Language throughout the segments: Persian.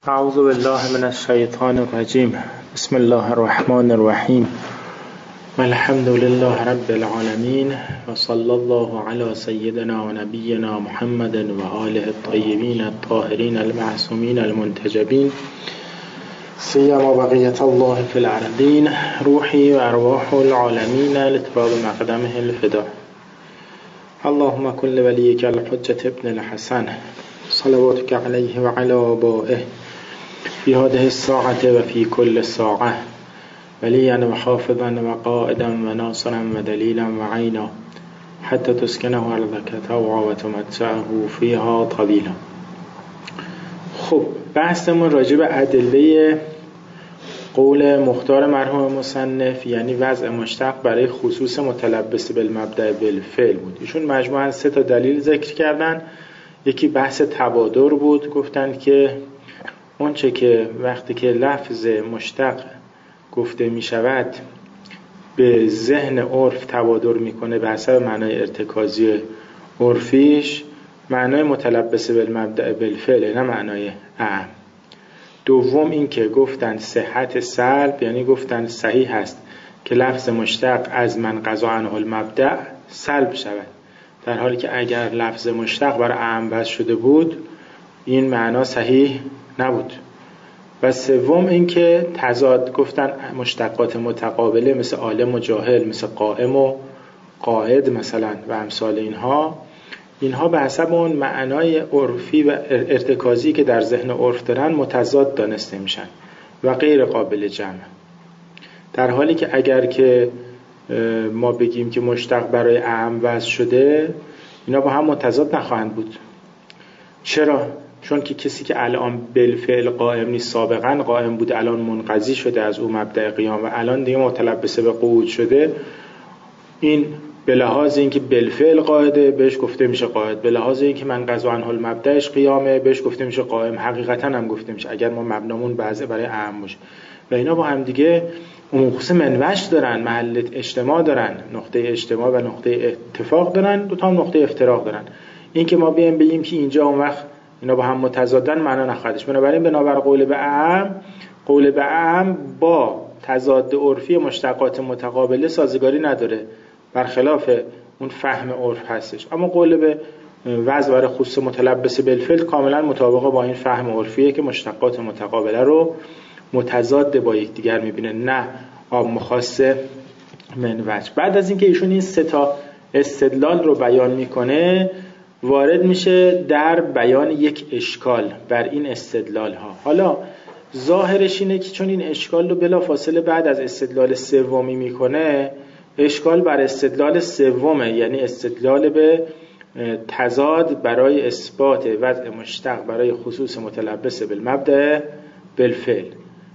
اعوذ بالله من الشیطان الرجیم. بسم الله الرحمن الرحیم. الحمد لله رب العالمین و صلی الله علی سیدنا و نبینا محمد و آله الطیبین الطاهرین المعصومین المنتجبین سیما بقیة الله فی الارضین روحی و ارواح العالمین لتراب مقدمه الفدا. اللهم كل وليك الحجة ابن الحسن صلواتك عليه وعلى آبائه في هذه الساعة وفي كل ساعة وليا وحافظا وقائدا وناصرا ودليلا وعينا حتى تسكنه أرضك طوعا وتمتعه فيها طويلا. خب بحثمون راجع به ادله قول مختار مرحوم مصنف، یعنی وضع مشتق برای خصوص متلبس بالمبدأ بالفعل بود. ایشون مجموعاً 3 تا دلیل ذکر کردن. یکی بحث تبادر بود، گفتن که اون چه که وقتی که لفظ مشتق گفته می شود به ذهن عرف تبادر میکنه به حسب معنای ارتکازی عرفیش، معنای متلبس بالمبدأ بالفعل، نه معنای اعم. دوم این که گفتن صحت سلب، یعنی گفتن صحیح است که لفظ مشتق از من قضا عنه المبدأ سلب شود، در حالی که اگر لفظ مشتق برای اعم وضع شده بود این معنا صحیح نبود. و سوم این که تضاد، گفتن مشتقات متقابله مثل عالم و جاهل، مثل قائم و قاعد مثلا و امثال اینها به حسب اون معنای عرفی و ارتکازی که در ذهن عرف دارن متضاد دانسته میشن و غیر قابل جمع، در حالی که اگر که ما بگیم که مشتق برای اعم وضع شده اینا با هم متضاد نخواهند بود. چرا؟ چون که کسی که الان بالفعل قائم نیست، سابقا قائم بود، الان منقضی شده از او مبدأ قیام و الان دیگه متلبسه به قعود شده، این به لحاظ اینکه بالفعل قاعده بهش گفته میشه قاعد، به لحاظ اینکه من قضا عنه المبدأش قیامه بهش گفته میشه قائم، حقیقتا هم گفته میشه اگر ما مبنامون بعضی برای اعم باشه. و اینا با هم دیگه عموم خصوص منوش دارن، محل اجتماع دارن، نقطه اجتماع و نقطه اتفاق دارن، دو تا هم نقطه افتراق دارن. این که ما بیایم بگیم که اینجا اون وقت اینا با هم متضادن معنا نخواهدش. بنابراین بنابر قول به اعم، قول به اعم با تضاد عرفی مشتقات متقابله سازگاری نداره، برخلاف اون فهم عرف هستش. اما قول به وضع برای خصوص متلبس بالفعل کاملا مطابق با این فهم عرفیه که مشتقات متقابله رو متضاد با یکدیگر میبینه، نه مخاص من وجه. بعد از اینکه ایشون این 3 تا استدلال رو بیان میکنه وارد میشه در بیان یک اشکال بر این استدلال ها. حالا ظاهرش اینه که چون این اشکال رو بلا فاصله بعد از استدلال سومی میکنه، اشکال بر استدلال سومه، یعنی استدلال به تضاد برای اثبات وضع مشتق برای خصوص متلبس بالمبدأ بالفعل.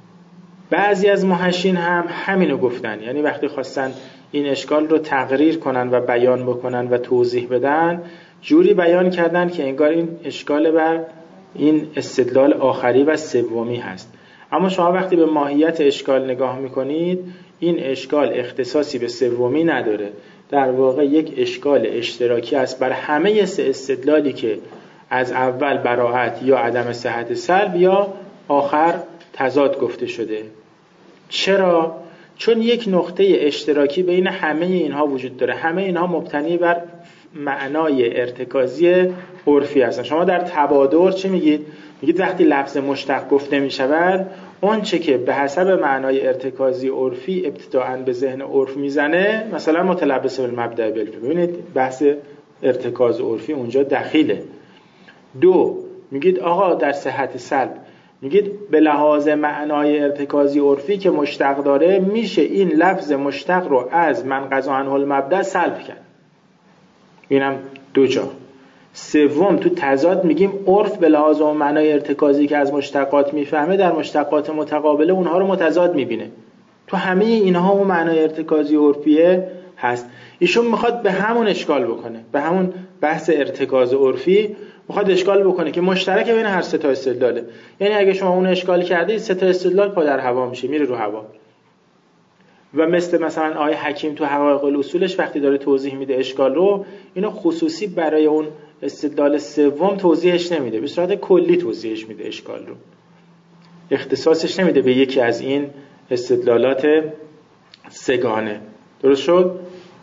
بعضی از محشین هم همینو گفتن، یعنی وقتی خواستن این اشکال رو تقریر کنن و بیان بکنن و توضیح بدن جوری بیان کردن که انگار این اشکال بر این استدلال آخری و سومی هست. اما شما وقتی به ماهیت اشکال نگاه میکنید این اشکال اختصاصی به سومی نداره، در واقع یک اشکال اشتراکی است بر همه 3 استدلالی که از اول براءت یا عدم صحت سلب یا آخر تضاد گفته شده. چرا؟ چون یک نقطه اشتراکی بین همه اینها وجود داره، همه اینها مبتنی بر معنای ارتکازی عرفی هستن. شما در تبادر چه میگید؟ میگید وقتی لفظ مشتق گفته میشود اون چه که به حسب معنای ارتکازی عرفی ابتداءً به ذهن عرف میزنه مثلا متلبس بالمبدأ بالفعل. ببینید بحث ارتکاز عرفی اونجا دخیله. 2 میگید آقا در صحت سلب میگید به لحاظ معنای ارتکازی عرفی که مشتق داره میشه این لفظ مشتق رو از من قضا عنه المبدأ سلب کرد. اینم 2 جا. 3 تو تضاد میگیم عرف به لحاظ اون معنای ارتکازی که از مشتقات میفهمه در مشتقات متقابله اونها رو متضاد میبینه. تو همه اینها اون معنای ارتکازی عرفیه هست. ایشون میخواد به همون اشکال بکنه، به همون بحث ارتکاز عرفی میخواد اشکال بکنه که مشترک بین هر 3 تا استدلاله. یعنی اگه شما اون اشکال کردید 3 تا استدلال پا در هوا میشه، میره رو هوا. و مثلا آقای حکیم تو حقایق الاصولش وقتی داره توضیح میده اشکال رو، اینو خصوصی برای اون استدلال سوم توضیحش نمیده، به صورت کلی توضیحش میده اشکال رو. اختصاصش نمیده به یکی از این استدلالات سگانه. درست شد؟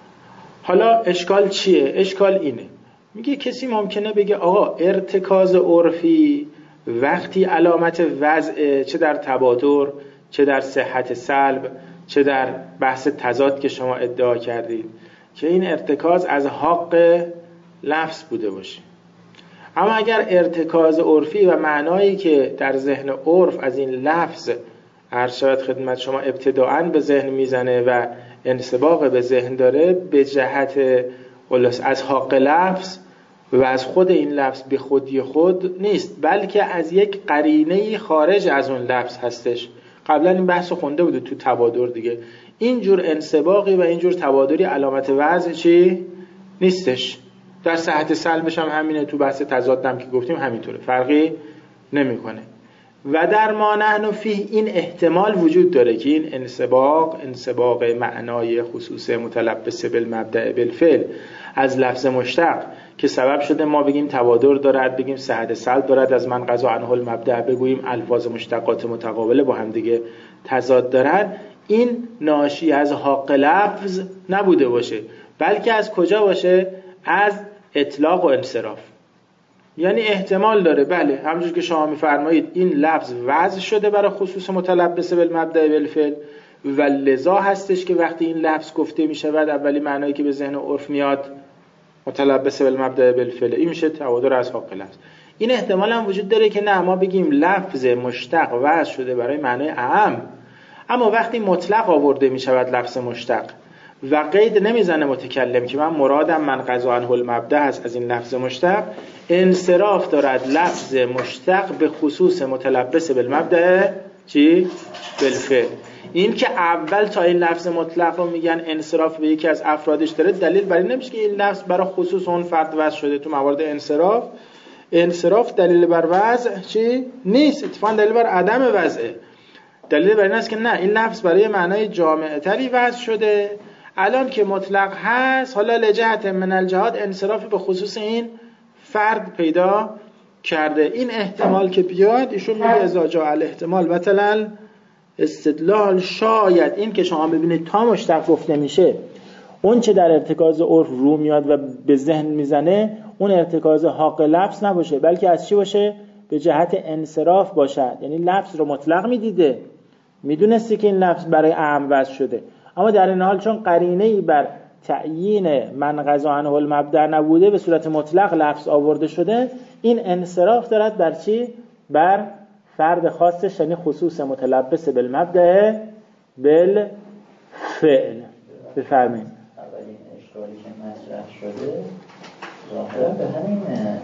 حالا اشکال چیه؟ اشکال اینه، میگه کسی ممکنه بگه آقا ارتکاز عرفی وقتی علامت وضع، چه در تبادر، چه در صحت سلب، چه در بحث تضاد که شما ادعا کردید، که این ارتکاز از حق لفظ بوده باشه. اما اگر ارتکاز عرفی و معنایی که در ذهن عرف از این لفظ عرض شود خدمت شما ابتداءً به ذهن میزنه و انسباق به ذهن داره، به جهت از حق لفظ و از خود این لفظ به خودی خود نیست، بلکه از یک قرینه خارج از اون لفظ هستش. قبلا این بحث خونده بود تو تبادر دیگه. اینجور انسباقی و اینجور تبادری علامت وضع چی؟ نیستش. در صحت سلبش هم همینه، تو بحث تضادم که گفتیم همینطوره، فرقی نمیکنه. و در ما نحن فیه این احتمال وجود داره که این انسباق معنای خصوص متلبس بالمبدأ بالفعل از لفظ مشتق که سبب شده ما بگیم تبادر دارد، بگیم صحت سلب دارد، از من قضا عنه المبدأ بگوییم الفاظ مشتقات متقابله با هم دیگه تضاد دارد، این ناشی از حق لفظ نبوده باشه، بلکه از کجا باشه؟ از اطلاق و انصراف. یعنی احتمال داره بله همونجور که شما میفرمایید این لفظ وضع شده برای خصوص متلبس بالمبدأ بالفعل و لذا هستش که وقتی این لفظ گفته میشود اولی معنایی که به ذهن عرف میاد متلبس بالمبدأ بالفعل، این میشه تبادر از حق لفظ. این احتمال هم وجود داره که نه ما بگیم لفظ مشتق وضع شده برای معنای اعم، اما وقتی مطلق آورده میشود لفظ مشتق و قید نمیزنه متکلم که من مرادم من قضا عنه المبدأ هست از این لفظ مشتق، انصراف دارد لفظ مشتق به خصوص متلبس بالمبدأ چی؟ بالفعل. این که اول تا این لفظ مطلق رو میگن انصراف به یکی از افرادش داره، دلیل بر این نمیشه که این لفظ برای خصوص اون فرد وضع شده. تو موارد انصراف دلیل بر وضع چی؟ نیست، اتفاقا دلیل بر عدم وضعه. دلیل بر این است که نه این لفظ برای معنای جامع تری وضع شده، الان که مطلق هست حالا لجهت من الجهات انصراف به خصوص این فرد پیدا کرده. این احتمال که بیاد ایشون میگه اذا جاء الاحتمال بطل استدلال. شاید این که شما ببینید تا مشتق گفته میشه اون چه در ارتکاز عرف رو میاد و به ذهن میزنه اون ارتکاز حق لفظ نباشه، بلکه از چی باشه؟ به جهت انصراف باشد. یعنی لفظ رو مطلق میدیده، میدونستی که این لفظ برای اعم وضع شده، اما در این حال چون قرینه‌ای بر تعیین من قضا عنه المبدأ نبوده به صورت مطلق لفظ آورده شده، این انصراف دارد بر چی؟ بر فرد خاصش، یعنی خصوص متلبس بالمبدأ بالفعل. بفرمایید. اولین اشکالی که مطرح شده ظاهرا به همین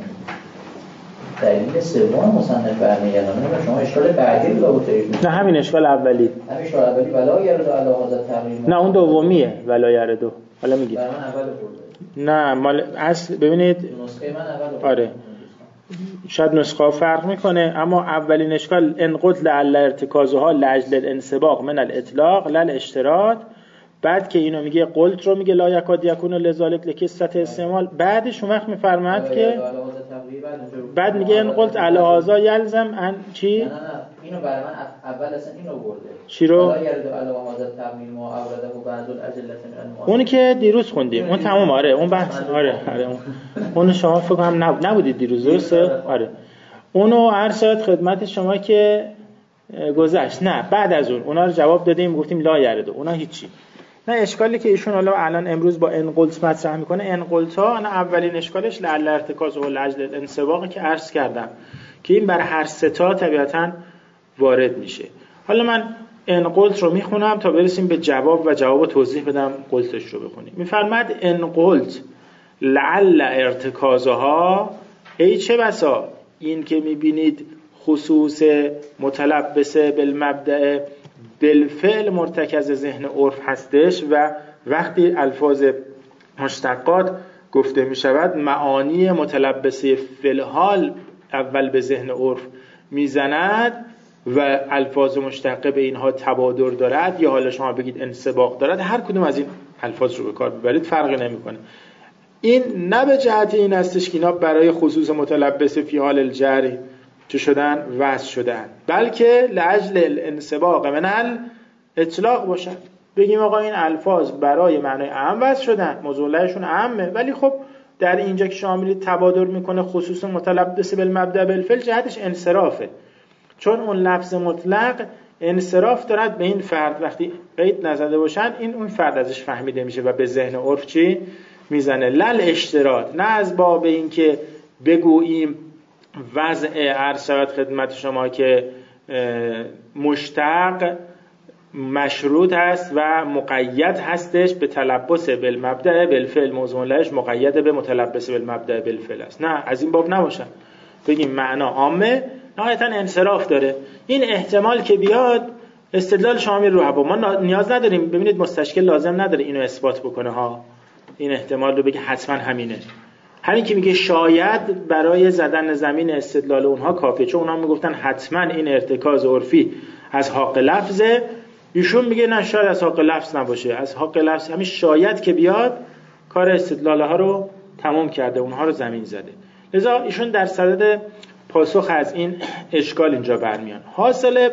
دلیل سوم مصنف برمیگردونه. شما اشکال بعدی رو نه همین اشکال اولی. همین اشکال اولی ولا یرد علی هذا التقریر. نه اون دومیه ولا یرد. حالا میگید. برای من اول برده. نه مال اصل ببینید نسخه من اول برده. آره. شاید نسخه فرق میکنه، اما اولین اشکال ان قلت لعل ارتکازها لاجل الانسباق من الاطلاق لا الاشتراط. بعد که اینو میگه قلت رو میگه لا یکاد یکون لذالک لکثرت استعمال. بعدش اون وقت میفرماد که بعد میگه ان قلت علی هذا یلزم ان چی؟ نه اینو برای من اول اصلا اینو برده. چی رو؟ لا یرد علی هذا التقریر ما اورده بعض الادله من المؤمن. اونی که دیروز خوندیم اون تمام. آره اون بحث آره اون شما فکر کنم نبودید دیروز، درسته؟ آره اونو عرض شد خدمت شما که گذشت. نه بعد از اونا رو جواب دادیم، گفتیم لا یرد، اونا هیچی. نه اشکالی که ایشون حالا الان امروز با ان قلت مطرح میکنه، ان قلت ها انا اولین اشکالش لعل ارتکاز و لاجل الانسباق که عرض کردم که این بر هر سه تا طبیعتاً وارد میشه. حالا من ان قلت رو میخونم تا برسیم به جواب و جواب توضیح بدم قلتش رو بخونیم. میفرماد ان قلت لعل ارتکازها، ای چه بسا این که میبینید خصوص متلبس بالمبدأ بالفعل مرتکز ذهن عرف هستش و وقتی الفاظ مشتقات گفته می شود معانی متلبسه فعل اول به ذهن عرف میزند و الفاظ مشتقه به اینها تبادر دارد یا حالا شما بگید انسباق دارد، هر کدوم از این الفاظ رو به کار ببرید فرقی نمیکنه. این نه به جهت این هستش که اینا برای خصوص متلبس فی حال الجری چه شدن؟ وصل شدن، بلکه لاجل الانسباق من الاطلاق باشن. بگیم آقا این الفاظ برای معنای عام وصل شدن، موضوعشون عامه، ولی خب در اینجا که شامل تبادر میکنه خصوص متلبس بالمبدأ بالفعل، جهتش انصرافه، چون اون لفظ مطلق انصراف دارد به این فرد. وقتی قید نزده باشن این اون فرد ازش فهمیده میشه و به ذهن عرف چی میزنه؟ لل اشتراط، نه از باب این که بگوییم وضع عرض شود خدمت شما که مشتق مشروط هست و مقید هستش به تلبس بالمبدأ بالفعل، موضوع لهش مقید به متلبس بالمبدأ بالفعل است. نه، از این باب نباشن، بگیم معنا عامه نهایتا انصراف داره. این احتمال که بیاد استدلال شامل رو هوا، ما نیاز نداریم. ببینید مستشکل لازم نداره اینو اثبات بکنه ها، این احتمال رو بگه حتما همینه. همین که میگه شاید برای زدن زمین استدلال اونها کافیه، چون اونها میگفتن حتما این ارتکاز عرفی از حق لفظه، ایشون میگه نه، شاید از حق لفظ نباشه، از حق لفظ. همین شاید که بیاد کار استدلال ها رو تمام کرده، اونها رو زمین زده. لذا ایشون در صدد پاسخ از این اشکال اینجا برمیان. حاصل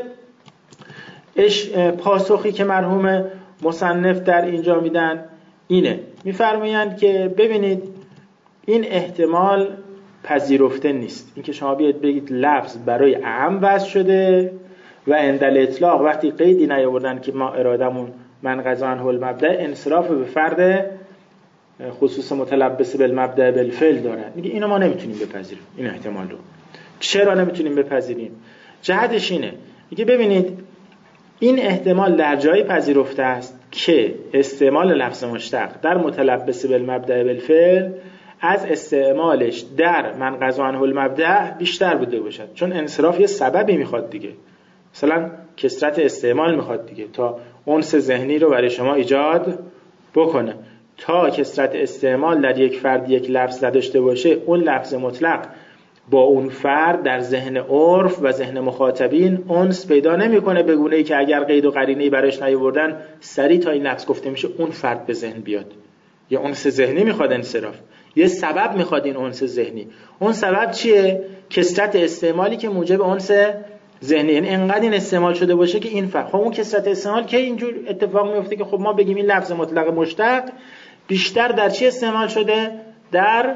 پاسخی که مرحوم مصنف در اینجا میدن اینه، میفرمایند که ببینید این احتمال پذیرفته نیست، اینکه شما بیاید بگید لفظ برای عام وضع شده و عند الاطلاق وقتی قیدی نیاوردن که ما ارادمون من قضا عنه المبدأ، انصراف به فرد خصوص متلبس بالمبدأ بالفعل دارن. میگه اینو ما نمیتونیم بپذیریم، این احتمال رو. چرا نمیتونیم بپذیریم؟ جهتش اینه، میگه ببینید این احتمال در جایی پذیرفته است که استعمال لفظ مشتق در متلبس بالمبدأ بالفعل از استعمالش در من قضا عنه المبدأ بیشتر بوده باشد، چون انصراف یه سببی میخواد دیگه، مثلا کثرت استعمال میخواد دیگه تا انس ذهنی رو برای شما ایجاد بکنه. تا کثرت استعمال در یک فرد یک لفظ نداشته باشه، اون لفظ مطلق با اون فرد در ذهن عرف و ذهن مخاطبین انس پیدا نمیکنه، به گونه‌ای که اگر قید و قرینه‌ای براش نیاوردن سریع تا این لفظ گفته میشه اون فرد به ذهن بیاد. یه انس ذهنی میخواد انصراف، یه سبب میخواد این انس ذهنی. اون سبب چیه؟ کثرت استعمالی که موجب انس ذهنی، یعنی انقدر این استعمال شده باشه که این فرد. خب اون کثرت استعمال که اینجور اتفاق میفته که خب ما بگیم این لفظ مطلق مشتق بیشتر در چی استعمال شده؟ در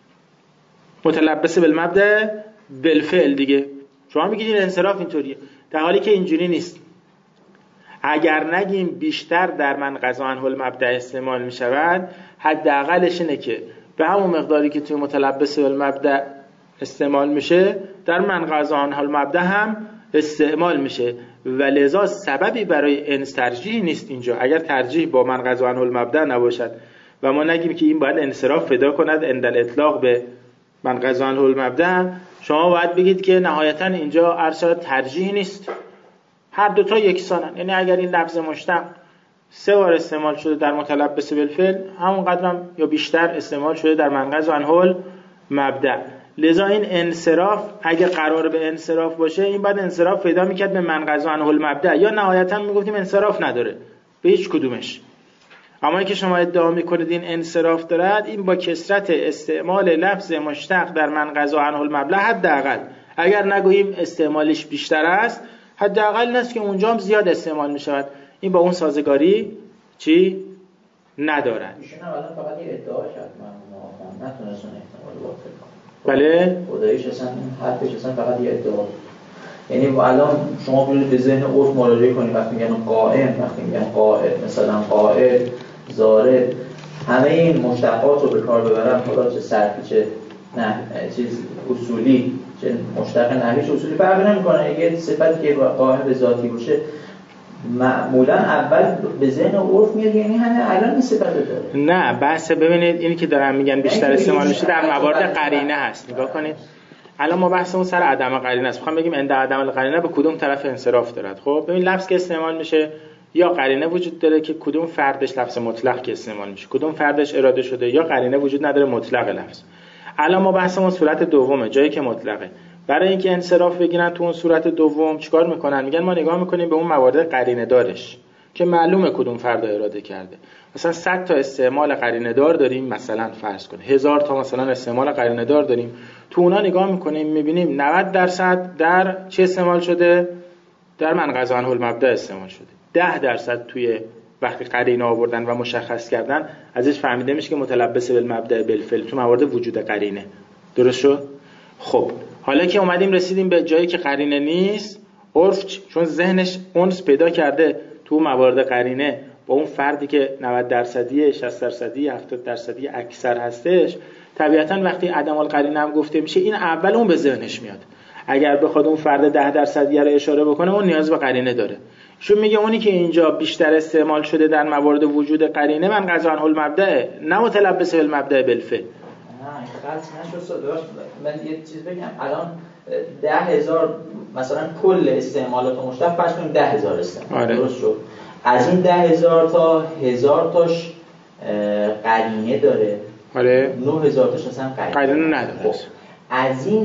متلبس بالمبدأ بالفعل دیگه. شما میگید این انصراف اینطوریه، در حالی که اینجوری نیست. اگر نگیم بیشتر در من قضا عنه المبدأ استعمال میشود، حداقلش اینه که به همون مقداری که توی متلبس بالمبدأ استعمال میشه در من قضا عنه المبدأ هم استعمال میشه و لذا سببی برای انس ترجیح نیست اینجا. اگر ترجیح با من قضا عنه المبدأ نباشد و ما نگیم که این باید انصراف پیدا کند عند الاطلاق به من قضا عنه المبدأ، شما باید بگید که نهایتا اینجا ارشد ترجیح نیست، هر دوتا یکسانن. یعنی اگر این لفظ مشتق 3 بار استعمال شده در متلبس بالفعل، همون قدرم یا بیشتر استعمال شده در من قضا عنه المبدأ. لذا این انصراف اگه قرار به انصراف باشه، این بعد انصراف پیدا میکرد به من قضا عنه المبدأ، یا نهایتا میگفتیم انصراف نداره به هیچ کدومش. اما اینکه شما ادعا میکنید این انصراف دارد، این با کثرت استعمال لفظ مشتق در من قضا عنه المبدأ، حداقل اگر نگوییم استعمالش بیشتر است، حداقل نیست که اونجا هم زیاد استعمال میشود، این با اون سازگاری چی ندارد. ایشون اولا فقط یه ادعا شد، من نتونستم احتمال باطل کنم. بله خداییش اصلا حرفش اصلا فقط یه ادعا. یعنی الان شما برید به ذهن عرف مراجعه کنید، وقتی میگن قائم، وقتی میگن قائد، مثلا قائد، زارد، همه این مشتقات رو به کار ببرن، خدا چه صرفی چه نه چیز اصولی، چه مشتق نحوی چه اصولی فرقی نمیکنه. یه صفتی که قائم به ذاتی باشه معمولا اول به ذهن عرف میاد، یعنی همه الان این صفت داره. نه بحث، ببینید اینی که دارن میگن بیشتر استعمال میشه در موارد قرینه هست. نگاه کنید الان ما بحثمون سر عدم قرینه است، میخوام بگیم عند عدم القرینه به کدوم طرف انصراف دارد. خب ببین لفظ که استعمال میشه یا قرینه وجود داره که کدوم فردش لفظ مطلق که استعمال میشه، کدوم فردش اراده شده، یا قرینه وجود نداره مطلق لفظ. الان ما بحثمون صورت دومه، جایی که مطلقه. برای اینکه انصراف بگیرن تو اون صورت دوم چیکار میکنن؟ میگن ما نگاه میکنیم به اون موارد قرینه دارش که معلومه کدوم فرد اراده کرده. مثلا 100 تا استعمال قرینه دار داریم، مثلا فرض کنید 1000 تا مثلا استعمال قرینه دار داریم، تو اونا نگاه میکنیم میبینیم 90% در چه استعمال شده؟ در منقض عنه المبدأ استعمال شده. 10% توی وقتی قرینه آوردن و مشخص کردن ازش فهمیده میشه که متلبس بالمبدأ بالفعل تو موارد وجود قرینه. درست شد؟ خب حالا که اومدیم رسیدیم به جایی که قرینه نیست، عرف چون ذهنش انس پیدا کرده تو موارد قرینه با اون فردی که 90%، 60%، 70% اکثر هستش، طبیعتاً وقتی عدم القرینه هم گفته میشه این اول اون به ذهنش میاد. اگر بخواد اون فرد 10% رو اشاره بکنه اون نیاز به قرینه داره. چون میگه اونی که اینجا بیشتر استعمال شده در موارد وجود قرینه منقض عنه المبدأ، نه متلبس بالمبدأ بالفعل. نه خلط نشد. من یه چیز بگم، الان 10,000 مثلا کل استعمالات مشتق فرض کنیم 10,000 استعمال. آره. درست شد. از این 10,000 تا 1000 تاش قرینه داره. آره. 9,000 تاش اصلا قرینه نداره. خب. از این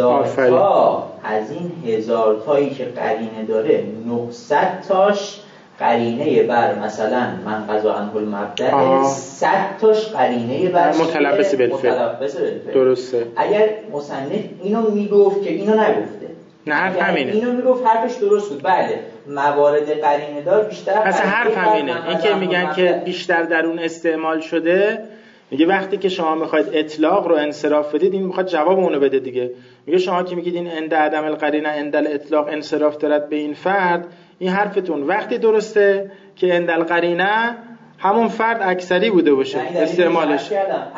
1000 تایی که قرینه داره 900 تاش قرینه بر مثلا منقض عنه المبدأ، 100 تاش قرینه بر متلبس بالفعل. درسته. اگر مصنف اینو میگفت که اینو نگفته، نه حرف همینه. اینو میگفت حرفش درست بود. بله موارد قرینه دار بیشتر مثلا حرف همینه. این که میگن که بیشتر در اون استعمال شده، میگه وقتی که شما میخواید اطلاق رو انصراف بدید این میخواد جواب اونو بده دیگه. میگه شما که میگید این عند عدم القرینه عند الاطلاق انصراف دارد به این فرد، این حرفتون وقتی درسته که عند القرینه همون فرد اکثری بوده باشه استعمالش.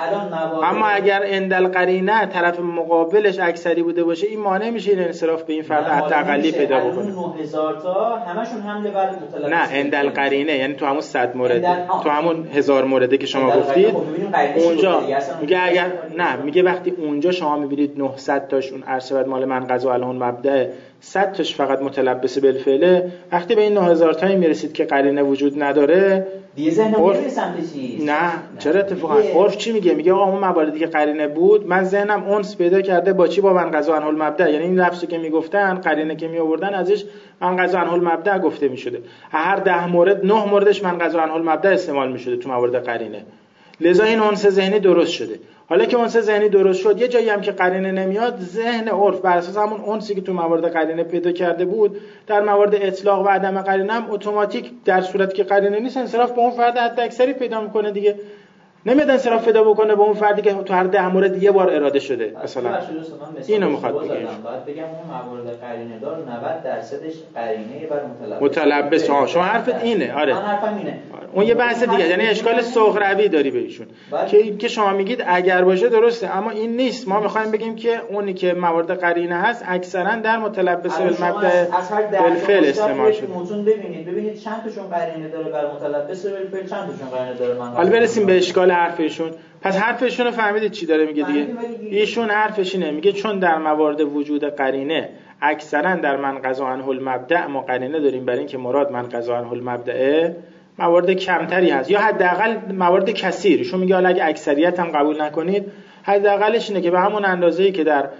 اما اگر عند القرینه طرف مقابلش اکثری بوده باشه این مانع میشه این انصراف به این فرد حداقلی پیدا بکنه. 9000 تا همشون حمله بر متلبس. نه عند القرینه یعنی تو همون 100 مورد، تو همون 1000 مورده که شما گفتید اونجا میگه اگر نه میگه وقتی اونجا شما میبینید 900 تاش اون عرشه مال منقض عنه المبدأ، 100 تاش فقط متلبس بالفعل، وقتی به این 9000 تایی میرسید که قرینه وجود نداره دیگه ذهنم نمیره سمت چیز. نه چرا اتفاقا عرف چی میگه؟ میگه آقا اون مواردی که قرینه بود من ذهنم انس پیدا کرده با چی؟ با منقض عنه المبدأ. یعنی این لفظی که میگفتن قرینه که میآوردن ازش منقض عنه المبدأ گفته میشده. هر 10 مورد 9 موردش منقض عنه المبدأ استعمال میشده تو موارد قرینه. لذا این انس ذهنی درست شده. حالا که انس ذهنی درست شد، یه جایی هم که قرینه نمیاد، ذهن عرف بر اساس همون انسی که تو موارد قرینه پیدا کرده بود در موارد اطلاق و عدم قرینه هم اتوماتیک در صورتی که قرینه نیست انصراف به اون فرد حد اکثری پیدا میکنه دیگه. نمیاد انصراف پیدا بکنه به اون فردی که تو هر 10 مورد یه بار اراده شده. مثلا اینو میخواد بگه. باید بگم اون موارد قرینه دار 90%ش قرینه بر متلبس. شما حرفت اینه. آره من حرفم اینه. اون یه بحث دیگه، یعنی اشکال صغروی داری بهشون که شما میگید اگر باشه درسته اما این نیست. ما میخوایم بگیم که اونی که موارد قرینه هست اکثرا در متلبس بالمبدأ بالفعل استعمال شده. متون ببینید چند تاشون قرینه داره بر متلبس بالفعل، چند تاشون قرینه داره من. حالا برسیم به اشکال حرفشون. پس حرفشون رو فهمیدید چی داره میگه دیگه؟ ایشون حرفش اینه، میگه چون در موارد وجود قرینه اکثرا در منقض عنه المبدأ ما قرینه داریم برای اینکه مراد منقض عنه المبدأ، موارد کمتری هست یا حداقل موارد کثیر. ایشون میگه حالا اگه اکثریت هم قبول نکنید حداقلش اینه که به همون اندازه‌ای که در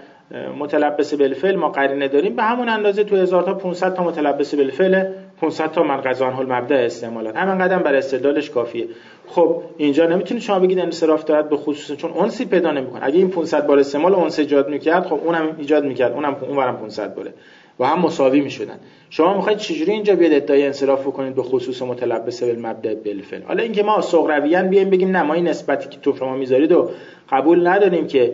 متلبس بالفعل ما قرینه داریم به همون اندازه تو 1000 تا 500 تا متلبس بالفعل، 500 تا منقض عنه المبدأ استعمالات، همین قدم برای استدلالش کافیه. خب اینجا نمیتونید شما بگید انصراف دارد به خصوص، چون انسی پیدا نمیکنه. اگه این 500 بار استعمال انس ایجاد میکرد خب اونم ایجاد میکرد، اونورم 500 باره و هم مساوی میشدن. شما میخواید چجوری اینجا بیاد ادعای انصراف بکنید به خصوص متلبس بالمبدأ بالفعل؟ حالا اینکه ما صغرویاً بیایم بگیم نه ما این نسبتی که تو شما میذارید و قبول نداریم که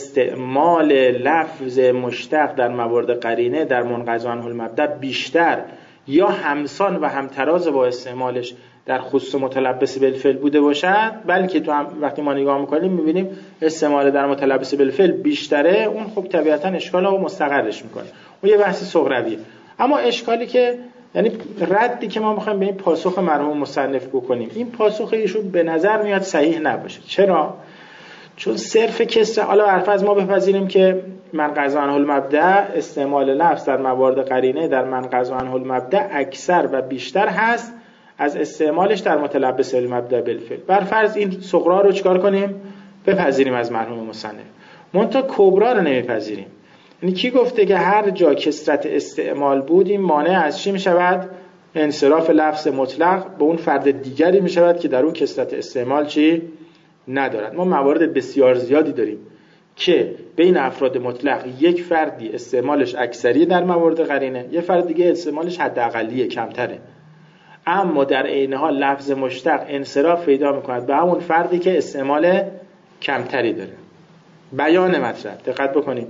استعمال لفظ مشتق در موارد قرینه در منقض عنه المبدأ بیشتر یا همسان و همتراز با استعمالش در خصوص متلبس بالفعل بوده باشد، بلکه تو هم وقتی ما نگاه میکنیم میبینیم استعمال در متلبس بالفعل بیشتره، اون خب طبیعتا اشکال رو مستقرش میکنه. اون یه بحث صغرویه. اما اشکالی که یعنی ردی که ما میخوایم به این پاسخ مرحوم مصنف بکنیم، این پاسخ ایشون به نظر میاد صحیح نباشه. چرا؟ چون صرف کسر، حالا حرف از ما بپذیریم که منقض عنه المبدأ استعمال لفظ در موارد قرینه در منقض عنه المبدأ اکثر و بیشتر هست از استعمالش در متلبس المبدأ بالفعل. بر فرض این صغرا رو چیکار کنیم؟ بپذیریم از مرحوم مصنف. منتها کبرا رو نمیپذیریم. یعنی کی گفته که هر جا کثرت استعمال بود این مانع از چی میشود؟ انصراف لفظ مطلق به اون فرد دیگری می شود که در اون کثرت استعمال چی ندارد. ما موارد بسیار زیادی داریم که بین افراد مطلق یک فردی استعمالش اکثری در موارد قرینه، یه فرد دیگه استعمالش حداقلیه، کمتره، اما در عین حال لفظ مشتق انصراف پیدا میکند به همون فردی که استعمال کمتری داره. بیان مطلب دقت بکنید.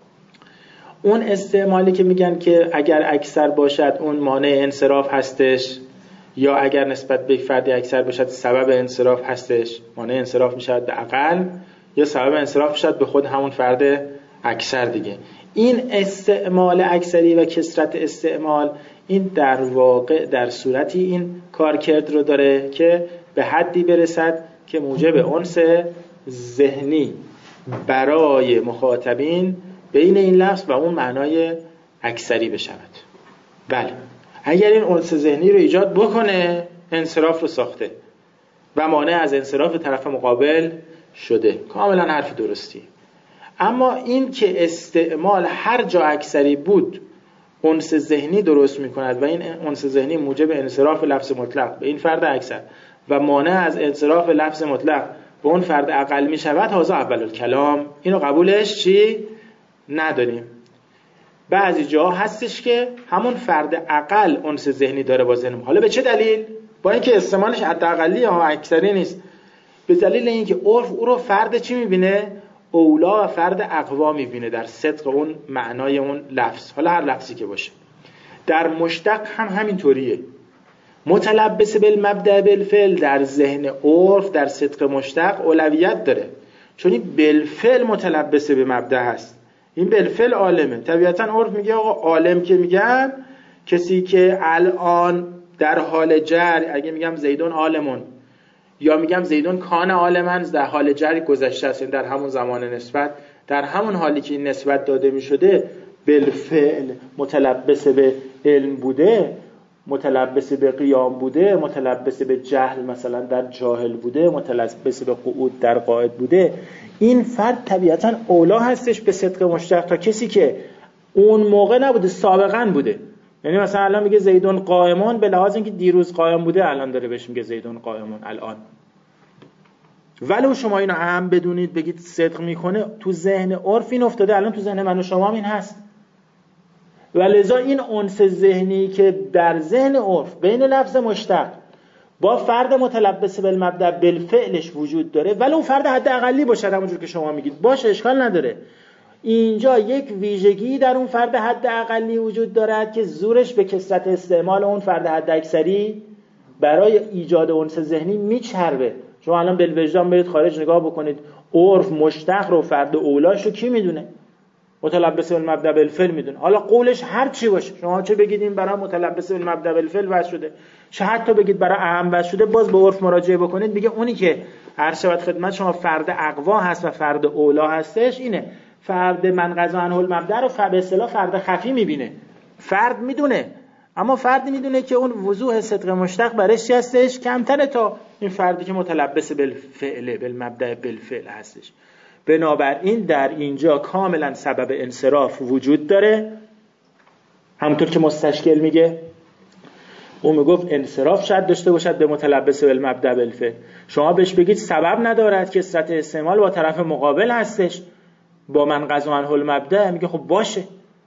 اون استعمالی که میگن که اگر اکثر باشد اون مانع انصراف هستش، یا اگر نسبت به فردی اکثر باشد سبب انصراف هستش، مانع انصراف میشود به اقل، یا سبب انصراف میشود به خود همون فرد اکثر دیگه. این استعمال اکثری و کثرت استعمال این در واقع در صورتی این کارکرد رو داره که به حدی برسد که موجب انس ذهنی برای مخاطبین بین این لفظ و اون معنای اکثری بشود. بله، اگر این انس ذهنی رو ایجاد بکنه انصراف رو ساخته و مانع از انصراف طرف مقابل شده. کاملا حرف درستی. اما این که استعمال هر جا اکثری بود انس ذهنی درست میکند و این انس ذهنی موجب انصراف لفظ مطلق به این فرد اکثر و مانع از انصراف لفظ مطلق به اون فرد اقل میشود، هذا اول الکلام. اینو قبولش چی نداریم. بعضی جا هستش که همون فرد اقل انس ذهنی داره با ذهن. حالا به چه دلیل؟ با اینکه استعمالش حداقلی ها اکثری نیست، به دلیل اینکه عرف او رو فرد چی میبینه؟ اولا و فرد اقوا میبینه در صدق اون معنای اون لفظ، حالا هر لفظی که باشه. در مشتق هم همین طوریه. متلبس بالمبدأ بالفعل در ذهن عرف در صدق مشتق اولویت داره، چون این بالفعل متلبس به مبدأ هست، این بالفعل عالمه. طبیعتا عرف میگه آقا عالم که میگن کسی که الان در حال جر، اگه میگم زیدون عالمون یا میگم زیدون کان عالمن، در حال جر گذشته است، در همون زمان نسبت، در همون حالی که این نسبت داده میشده بالفعل متلبس به علم بوده، متلبس به قیام بوده، متلبس به جهل مثلا در جاهل بوده، متلبس به قعود در قاعد بوده. این فرد طبیعتا اولا هستش به صدق مشتق تا کسی که اون موقع نبوده، سابقا بوده. یعنی مثلا الان میگه زیدون قائمون، به لحاظ اینکه دیروز قائم بوده الان داره بهش میگه زیدون قائمون الان. ولو شما اینو هم بدونید بگید صدق میکنه، تو ذهن عرف این افتاده، الان تو ذهن من و شما هم این هست. ولذا این انس ذهنی که در ذهن عرف بین لفظ مشتق با فرد متلبس بالمبدأ بالفعلش وجود داره، ولو فرد حد اقلی باشه، همونجور که شما میگید باشه، اشکال نداره. اینجا یک ویژگی در اون فرد حد اقلی وجود دارد که زورش به کثرت استعمال اون فرد حد اکثری برای ایجاد انس ذهنی میچربه. شما الان بالوجدان برید خارج نگاه بکنید، عرف مشتق رو فرد اولاش رو کی میدونه؟ متلبس بالمبدأ بالفعل میدونه. حالا قولش هر چی باشه، شما چه بگید این برای متلبس بالمبدأ بالفعل وضع شده، چه حتی بگید برای اهم وضع شده، باز به عرف مراجعه بکنید میگه اونی که هر شود خدمت شما فرد اقوا هست و فرد اولا هستش اینه. فرد من قضا عنه المبدأ رو به اصطلاح فرد خفی میبینه. فرد میدونه، اما فردی میدونه که اون وضوح صدق مشتق برش چی هستش؟ کمتره تا این فردی که متلبس بالفعل بالمبدأ بالفعل هستش. بنابراین در اینجا کاملا سبب انصراف وجود داره، همونطور که مستشکل میگه. اون میگفت انصراف شاید داشته باشد به متلبس بالمبدأ بالفعل، شما بهش بگید سبب ندارد، کثرت استعمال با طرف مقابل هستش، با من قضا عنه المبدأ، میگه خب باشه.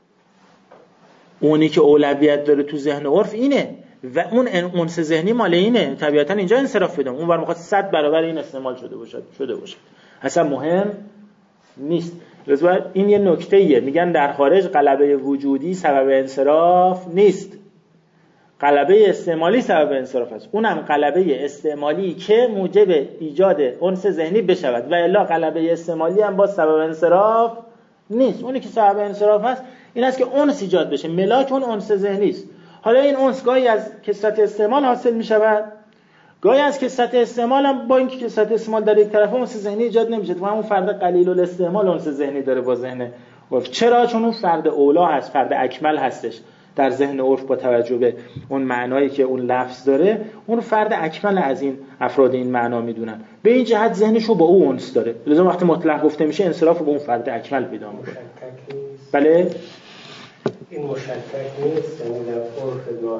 اونی که اولویت داره تو ذهن عرف اینه و اون انس ذهنی مال اینه، طبیعتا اینجا انصراف بدم. اون بر میخواد 100 برابر این استعمال شده باشد اصلا مهم نیست. لذا این یه نکته‌ایه، میگن در خارج غلبه وجودی سبب انصراف نیست، غلبه استعمالی سبب انصراف است. اونم غلبه استعمالی که موجب ایجاد انس ذهنی بشود و الا غلبه استعمالی هم با سبب انصراف نیست. اونی که سبب انصراف است این است که انس ایجاد بشه، ملاک اون انس ذهنی است. حالا این انس گاهی از کثرت استعمال حاصل میشود، گاهی از کثرت استعمال هم با اینکه کثرت استعمال در یک طرف انس ذهنی ایجاد نمیشه، و همون فرد قلیل الاستعمال انس ذهنی داره با ذهن عرف. چرا؟ چون اون فرد اولا هست، فرد اکمل هستش در ذهن عرف با توجه به اون معنایی که اون لفظ داره. اون فرد اکمل از این افراد این معنا میدونن، به این جهت ذهنشو با او انس داره. لذا وقتی مطلق گفته میشه انصراف به اون فرد اکمل پیدا میکنه. بله این مشترک نیست، یعنی در عرف ظاهر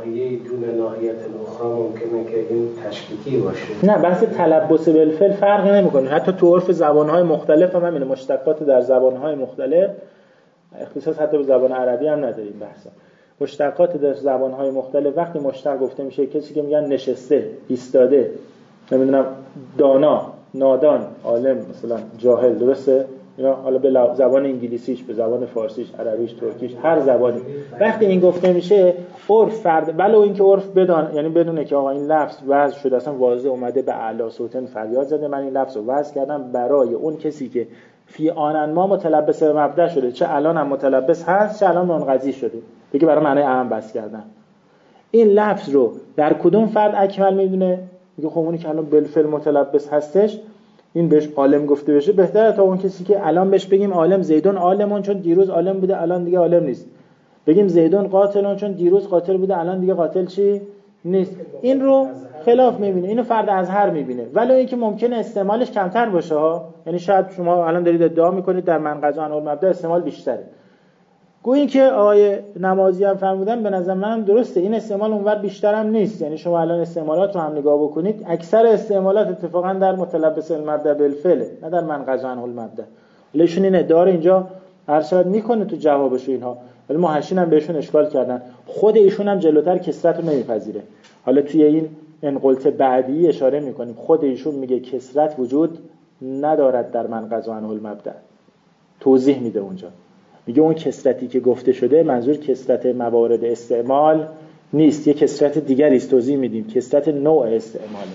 ناحیه دون ناحیت الاخرى ممکنه که این تشکیکی باشه. نه، بحث تلبس بالفعل فرق نمیکنه. حتی تو عرف زبانهای مختلف هم همینه، مشتقات در زبانهای مختلف، اختصاص حتی به زبان عربی هم نداریم بحثا. مشتقات در زبانهای مختلف وقتی مشتق گفته میشه کسی که میگن نشسته، ایستاده، نمیدونم دانا، نادان، عالم، مثلا جاهل، درسته؟ اینا حالا به زبان انگلیسیش، به زبان فارسیش، عربیش، ترکیش، هر زبانی وقتی این گفته میشه عرف فرد، ولو اینکه عرف بدان، یعنی بدونه که آقا این لفظ وضع شده، اصلا واضح اومده به اعلی صوتن فریاد زده، من این لفظ رو وضع کردم برای اون کسی که فی آنن ما متلبس به مبدا شده، چه الان هم متلبس هست چه الان منقضی شده، بگه برای معنای اهم بس کردن. این لفظ رو در کدوم فرد اکمل میدونه؟ میگه خب اونی که الان بالفعل متلبس هستش این بهش عالم گفته بشه بهتره تا اون کسی که الان بهش بگیم عالم، زیدون عالمون چون دیروز عالم بوده الان دیگه عالم نیست، بگیم زیدون قاتلون چون دیروز قاتل بوده الان دیگه قاتل چی نیست. این رو خلاف میبینه، اینو فرد ازهر میبینه، ولی اینکه ممکنه استعمالش کمتر باشه ها. یعنی شاید شما الان دارید ادعا میکنید در منقض عنه المبدا استعمال بیشتره، گویی که آقای نمازی هم فرمودن به نظر منم درسته، این استعمال اونور بیشتر هم نیست. یعنی شما الان استعمالات رو هم نگاه بکنید، اکثر استعمالات اتفاقا در متلبس المبدا بالفعل، نه در منقض عنه المبدا. ایشون این ادعا رو اینجا ارشاد میکنه تو جوابش اینها، ولی محشین هم بهشون اشکال کردن. خود ایشون هم جلوتر کسرت رو نمیپذیره. حالا توی این انقلت بعدی اشاره میکنیم، خود ایشون میگه کسرت وجود ندارد در منقض عنه المبدا، توضیح میده اونجا، میگه اون کسرتی که گفته شده منظور کسرت موارد استعمال نیست، یه کسرت دیگری است، توضیح میدیم، کسرت نوع استعماله.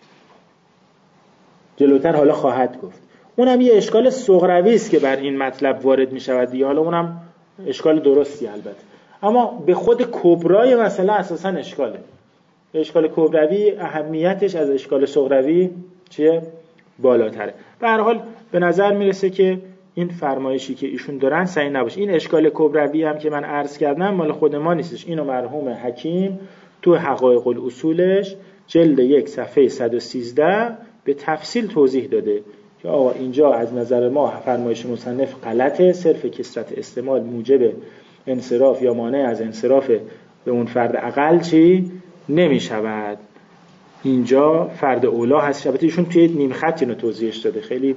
جلوتر حالا خواهد گفت. اونم یه اشکال صغروی است که بر این مطلب وارد میشود دیگه، حالا اونم اشکال درستی البته، اما به خود کبرای مسئله اساسا اشکاله. اشکال کبروی اهمیتش از اشکال صغروی چیه؟ بالاتره. به هر حال به نظر میرسه که این فرمایشی که ایشون دارن صحیح نباشه. این اشکال کبروی هم که من عرض کردم مال خود ما نیستش، اینو مرحوم حکیم تو حقایق الاصولش جلد 1 صفحه 113 به تفصیل توضیح داده که آقا اینجا از نظر ما فرمایش مصنف غلطه، صرف کثرت استعمال موجب انصراف یا مانع از انصراف به اون فرد اقل چی نمی شود. اینجا فرد اولا هست. البته ایشون توی نیم خط اینو توضیحش داده، خیلی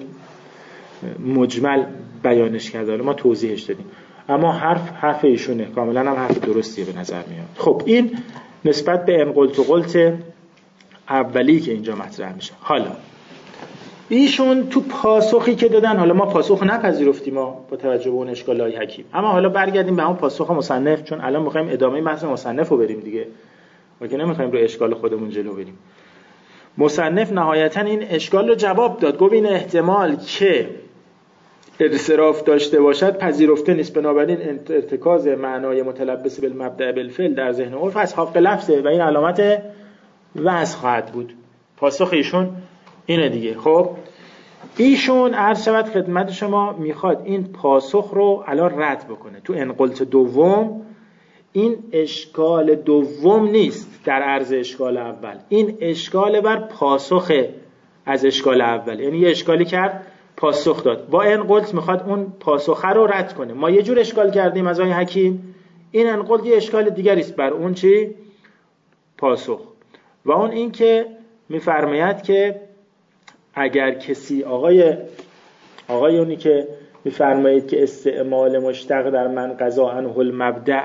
مجمل بیانش کرده، ما توضیحش دادیم، اما حرف ایشونه، کاملا هم حرف درستیه به نظر میاد. خب این نسبت به انقلت و قلت اولی که اینجا مطرح میشه. حالا ایشون تو پاسخی که دادن، حالا ما پاسخ نپذیرفتیم ما با توجه به اون اشکالای حکیم، اما حالا برگردیم به اون پاسخ مصنف، چون الان میخوایم ادامه متن مصنف رو بریم دیگه، ما که نمیخوایم رو اشکال خودمون جلو بریم. مصنف نهایتا این اشکال رو جواب داد، گفت این احتمال که انصراف داشته باشد پذیرفته نیست، بنابراین ارتکاز معنای متلبس بالمبدا بالفعل در ذهن عرف از حق لفظه و این علامت وضع خواهد بود. پاسخ ایشون اینه دیگه. خب ایشون عرض شود خدمت شما میخواد این پاسخ رو الان رد بکنه. تو انقلت دوم این اشکال دوم نیست در عرض اشکال اول، این اشکال بر پاسخ از اشکال اول، یعنی یه اشکالی کرد پاسخ داد، با انقلت میخواد اون پاسخ رو رد کنه. ما یه جور اشکال کردیم از آقای حکیم، این انقلت یه اشکال دیگری است بر اون چی پاسخ، و اون این که میفرماید که اگر کسی آقای اونی که میفرمایید که استعمال مشتق در منقض عنه المبدا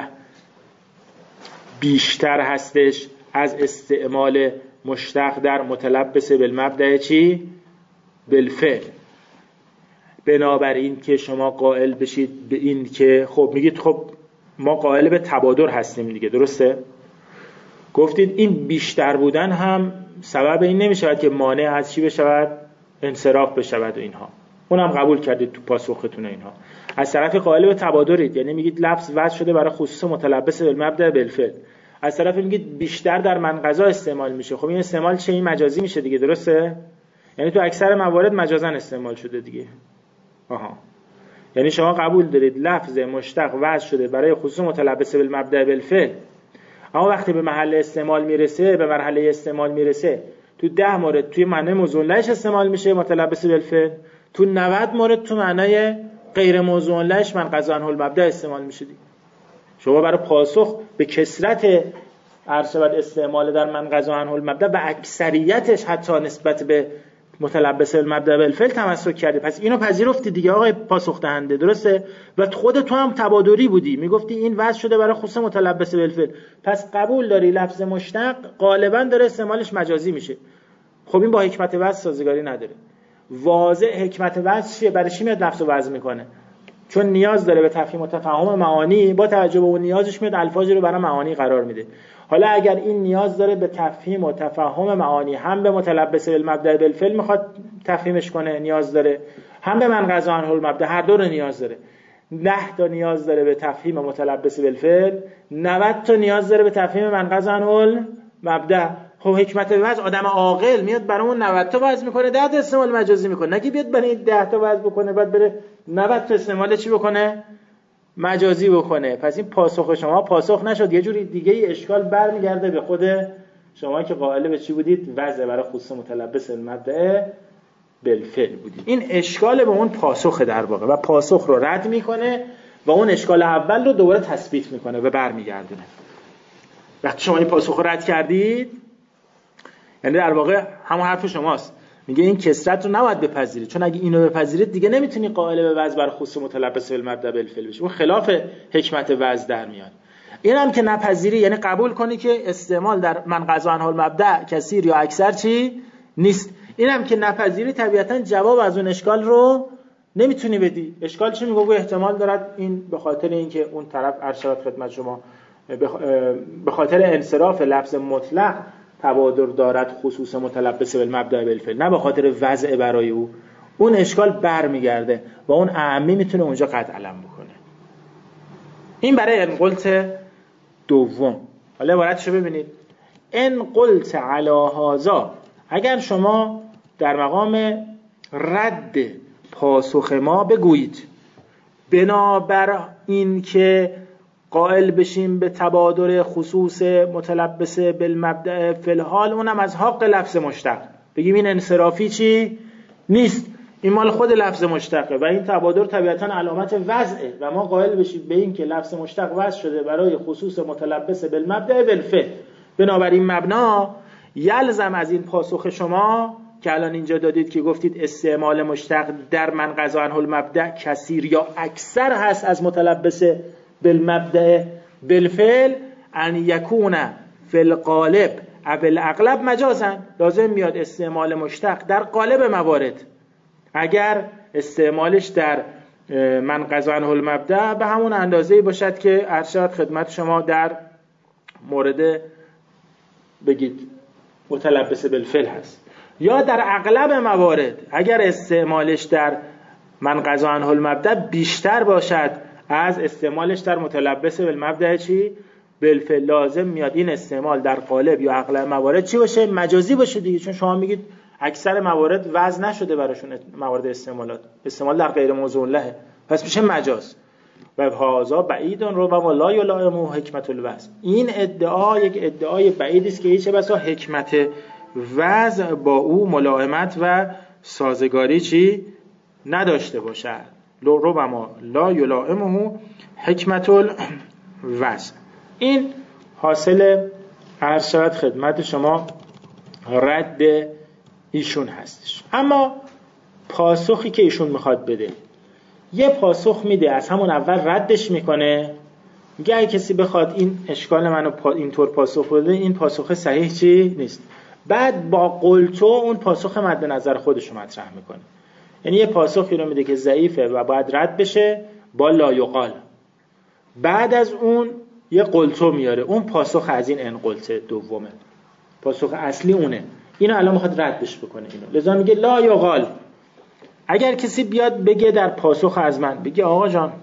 بیشتر هستش از استعمال مشتق در متلبس بالمبدا چی بالفعل، بنابراین که شما قائل بشید به این که خب میگید خب ما قائل به تبادر هستیم دیگه، درسته؟ گفتید این بیشتر بودن هم سبب این نمیشود که مانع از چی بشود؟ انصراف بشود و اینها، اونم قبول کردید تو پاسختون اینها. از طرف قائل به تبادرید، یعنی میگید لفظ وضع شده برای خصوص متلبس بالمبدا بالفعل، از طرف میگید بیشتر در منقضا استعمال میشه. خب این استعمال چه این مجازی میشه دیگه، درسته؟ یعنی تو اکثر موارد مجازا استعمال شده دیگه. یعنی شما قبول دارید لفظ مشتق وضع شده برای خصوص متلبس بالمبدا بالفعل، اما وقتی به محل استعمال میرسه، به مرحله استعمال میرسه، تو 10 مورد توی معنی موضوع لهش استعمال میشه متلبس بالفعل، تو 90 مورد تو معنی غیر موضوع لهش منقض عنه المبدا استعمال میشه دیگه. شما برای پاسخ به کثرت عرشه و استعمال در من قضا عنه المبدأ و اکثریتش حتی نسبت به متلبس بالمبدأ بالفعل تمسک کرده. پس اینو پذیرفتی دیگه آقای پاسخ دهنده، درسته؟ و خود تو هم تبادری بودی، میگفتی این وضع شده برای خصوص متلبس بالفعل، پس قبول داری لفظ مشتق غالبا داره استعمالش مجازی میشه. خب این با حکمت وضع سازگاری نداره. واضح حکمت وضع چیه؟ برای چی میاد لفظ وضع میکنه؟ چون نیاز داره به تفهیم و تفهم معانی، با توجه به اون نیازش میاد الفاظی رو برای معانی قرار میده. حالا اگر این نیاز داره به تفهیم و تفهم معانی، هم به متلبس بالمبدأ بالفعل میخواد تفهیمش کنه نیاز داره، هم به من قضا عنه المبدأ، هر دو رو نیاز داره. 10 تا نیاز داره به تفهیم متلبس بالفعل، 90 تا نیاز داره به تفهیم من قضا عنه المبدأ. خب حکمت وضع آدم عاقل میاد برای اون 90 تا وضع میکنه، 10 تا استعمال مجازی میکنه، نگی بیاد برای این 10 تا وضع بکنه بعد بره 90 تا استعمال چی بکنه؟ مجازی بکنه. پس این پاسخ شما پاسخ نشد، یه جوری دیگه ای اشکال برمیگرده به خود شما که قائل به چی بودید؟ وضع برای خصوص متلبس بالمبدأ بالفعل بودید. این اشکال به اون پاسخ در واقع و پاسخ رو رد میکنه و اون اشکال اول رو دوباره تثبیت میکنه و برمیگردونه. وقتی شما این پاسخ رو رد کردید، یعنی در واقع همون حرف شماست، میگه این کسرت رو نباید بپذیرید، چون اگه اینو بپذیرید دیگه نمیتونی قائل به وضع بر خصوص متلبس بالمبدأ بالفعل بشی، اون خلاف حکمت وضع در میاد. اینم که نپذیری یعنی قبول کنی که استعمال در من قضا عنه المبدأ کثیر یا اکثر چی نیست. اینم که نپذیری طبیعتا جواب از اون اشکال رو نمیتونی بدی. اشکال چی میگه؟ احتمال دارد این به خاطر اینکه اون طرف ارشاد خدمت شما به خاطر انصراف لفظ مطلق تبادر دارد خصوص متلبس بالمبدأ بالفعل، نه به خاطر وضع برای او. اون اشکال برمیگرده و اون اعمی میتونه اونجا قطع علم بکنه. این برای ان قلت دوم. حالا عبارتشو ببینید. ان قلت علی هذا، اگر شما در مقام رد پاسخ ما بگویید بنابر این که قائل بشیم به تبادر خصوص متلبس بالمبدأ فی الحال، اونم از حق لفظ مشتق، بگیم این انصرافی چی نیست، این مال خود لفظ مشتقه و این تبادر طبیعتا علامت وضعه و ما قائل بشیم به این که لفظ مشتق وضع شده برای خصوص متلبس بالمبدأ بالفعل، بنابراین مبنا یلزم از این پاسخ شما که الان اینجا دادید که گفتید استعمال مشتق در من قضا عنه المبدأ کثیر یا اکثر هست از متلبس بالمبدأ بالفعل، ان یکون فی الغالب او الاغلب مجازا، لازم میاد استعمال مشتق در قالب موارد، اگر استعمالش در من قضا عنه المبدأ به همون اندازه‌ای باشد که ارشاد خدمت شما در مورد بگید متلبس بالفعل هست، یا در اغلب موارد اگر استعمالش در من قضا عنه المبدأ بیشتر باشد از استعمالش در متلبس بالمبدأ چی؟ بالفعل، لازم میاد این استعمال در قالب یا اغلب موارد چی باشه؟ مجازی باشه دیگه، چون شما میگید اکثر موارد وضع نشده براشون موارد استعمال در غیر موضوع له، پس میشه مجاز. و هذا بعید رو و لا یلائم حکمت الوضع، این ادعا یک ادعای بعیدی است که هیچ بسا حکمت وضع با او ملائمت و سازگاری چی نداشته باشد. ربما لا یلائمه حکمت الوضع. این حاصل عرض شود خدمت شما رد ایشون هستش. اما پاسخی که ایشون میخواد بده، یه پاسخ میده از همون اول ردش میکنه، میگه اگه کسی بخواد این اشکال منو اینطور پاسخ بده، این پاسخ صحیح چی نیست. بعد با قلتو اون پاسخ مد نظر خودشو مطرح میکنه، یعنی یه پاسخی رو میده که ضعیفه و باید رد بشه با لا یقال. بعد از اون یه قلتو میاره، اون پاسخ از این ان قلت دومه، پاسخ اصلی اونه، اینو الان میخواد ردش بکنه اینو، لذا میگه لا یقال. اگر کسی بیاد بگه در پاسخ از من، بگه آقا جان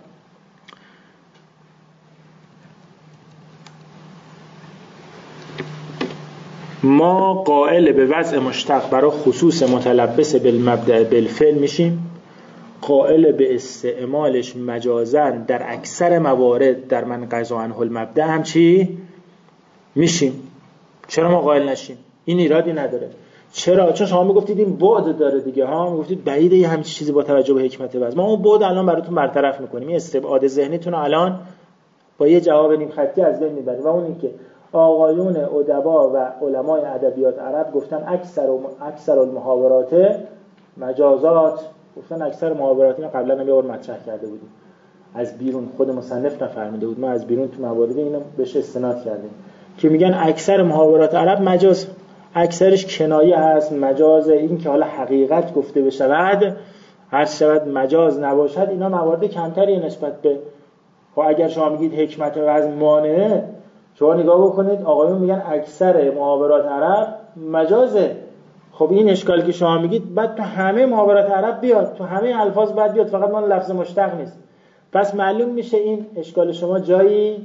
ما قائل به وضع مشتق برای خصوص متلبس بالمبدأ بالفعل میشیم، قائل به استعمالش مجازاً در اکثر موارد در من قضا عنه المبدأ هم چی میشیم. چرا ما قائل نشیم؟ این ایرادی نداره. چرا؟ چون شما میگفتید این بعد داره دیگه ها، میگفتید بعیده یه همچین چیزی با توجه به حکمت وضع. ما اون بعد الان براتون برطرف میکنیم، این استبعاد ذهنیتون الان با یه جواب نیم خطی از بین میبریم، و اون این که آقایون ادبا و علمای ادبیات عرب گفتن اکثر المحاورات مجازات، گفتن اکثر محاورات. اینو قبلا هم یه بار مطرح کرده بودیم، از بیرون خود مصنف نفرموده بود، ما از بیرون تو موارد اینو بهش استناد کردیم که میگن اکثر محاورات عرب مجاز، اکثرش کنایه هست، مجاز. این که حالا حقیقت گفته بشود، هر شود مجاز نباشد، اینا موارد کمتری نسبت به. خب اگر شما میگید حکمت وزن مانعه، شما نگاه بکنید آقایون میگن اکثر محاورات عرب مجازه. خب این اشکالی که شما میگید بعد تو همه محاورات عرب بیاد، تو همه الفاظ بعد بیاد، فقط ما لفظ مشتق نیست. پس معلوم میشه این اشکال شما جایی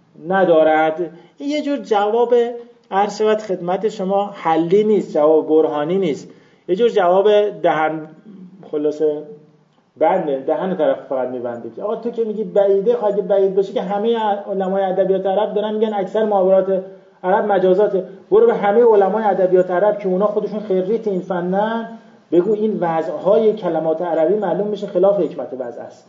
ندارد. این یه جور جواب عرض شود خدمت شما حلی نیست، جواب برهانی نیست، یه جور جواب دهن خلاصه بنده، دهن طرف فقط میبنده. آقا تو که میگی بعیده، خواهد بعید باشه که همه علمای ادبیات عرب دارن میگن اکثر محاورات عرب مجازاته، برو به همه علمای ادبیات عرب که اونا خودشون خریت این فنن بگو این وضعهای کلمات عربی معلوم میشه خلاف حکمت وضع است،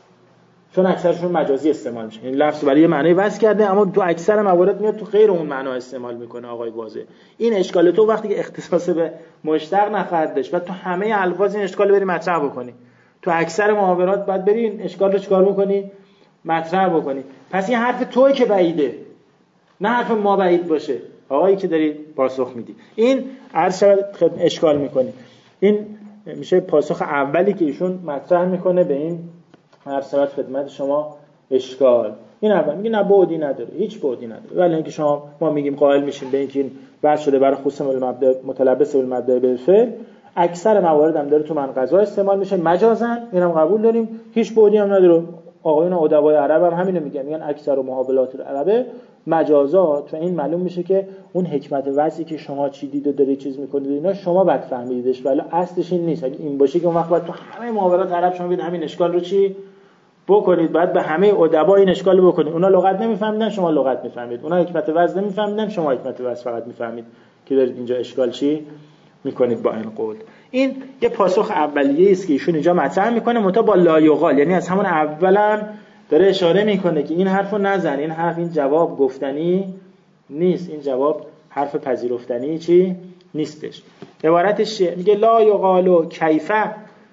چون اکثرشون مجازی استعمال میشه. این لفظ برای یه معنی وضع کرده، اما تو اکثر موارد میاد تو غیر اون معنا استعمال میکنه. آقای واضح این اشکال تو وقتی که اختصاص به مشتق نخواهد داشت و تو همه الفاظ این اشکال بری مطرح بکنی، تو اکثر محاورات باید بری این اشکال رو چیکار بکنی؟ مطرح بکنی. پس این حرف توئه که بعیده، نه حرف ما بعید باشه. آقایی که داری پاسخ میدی این عرض شود اشکال میکنی. این میشه پاسخ اولی که ایشون مطرح میکنه به این عرض شود خدمت شما اشکال. این اول میگه نه بعدی نداره، هیچ بعدی نداره، ولی اینکه ما میگیم قائل میشیم به اینکه این بحث شده برای خصوص متلبس بالمبدأ بالفعل، اکثر موارد هم داره تو منقضا استعمال میشه مجازن، اینم قبول داریم، هیچ بعدی هم نداره. آقایون ادبای عرب هم همینو میگن اکثر محاولات العرب مجازات. چون این معلوم میشه که اون حکمت وضعی که شما چی دید و داری چیز میکنید اینا شما بد فهمیدیدش، ولی اصلش این نیست. اگه این باشه که اون وقت باید تو همه محاولات عرب شما بید همین اشکال رو چی بکنید، بعد به همه ادبا این اشکال رو بکنید. اونا لغت نمیفهمیدن، شما لغت میفهمید. اونا حکمت وضع نمیفهمیدن، شما حکمت وضع فقط میفهمید که دارید اینجا اشکال چی میکنید با این قول. این یه پاسخ اولیه است که ایشون اینجا مطرح میکنه، منتها با لا یقال، یعنی از همون اولم داره اشاره میکنه که این حرفو نزن، این حرف، این جواب گفتنی نیست، این جواب حرف پذیرفتنی چی نیستش. عبارتش میگه لا یقال کیفه،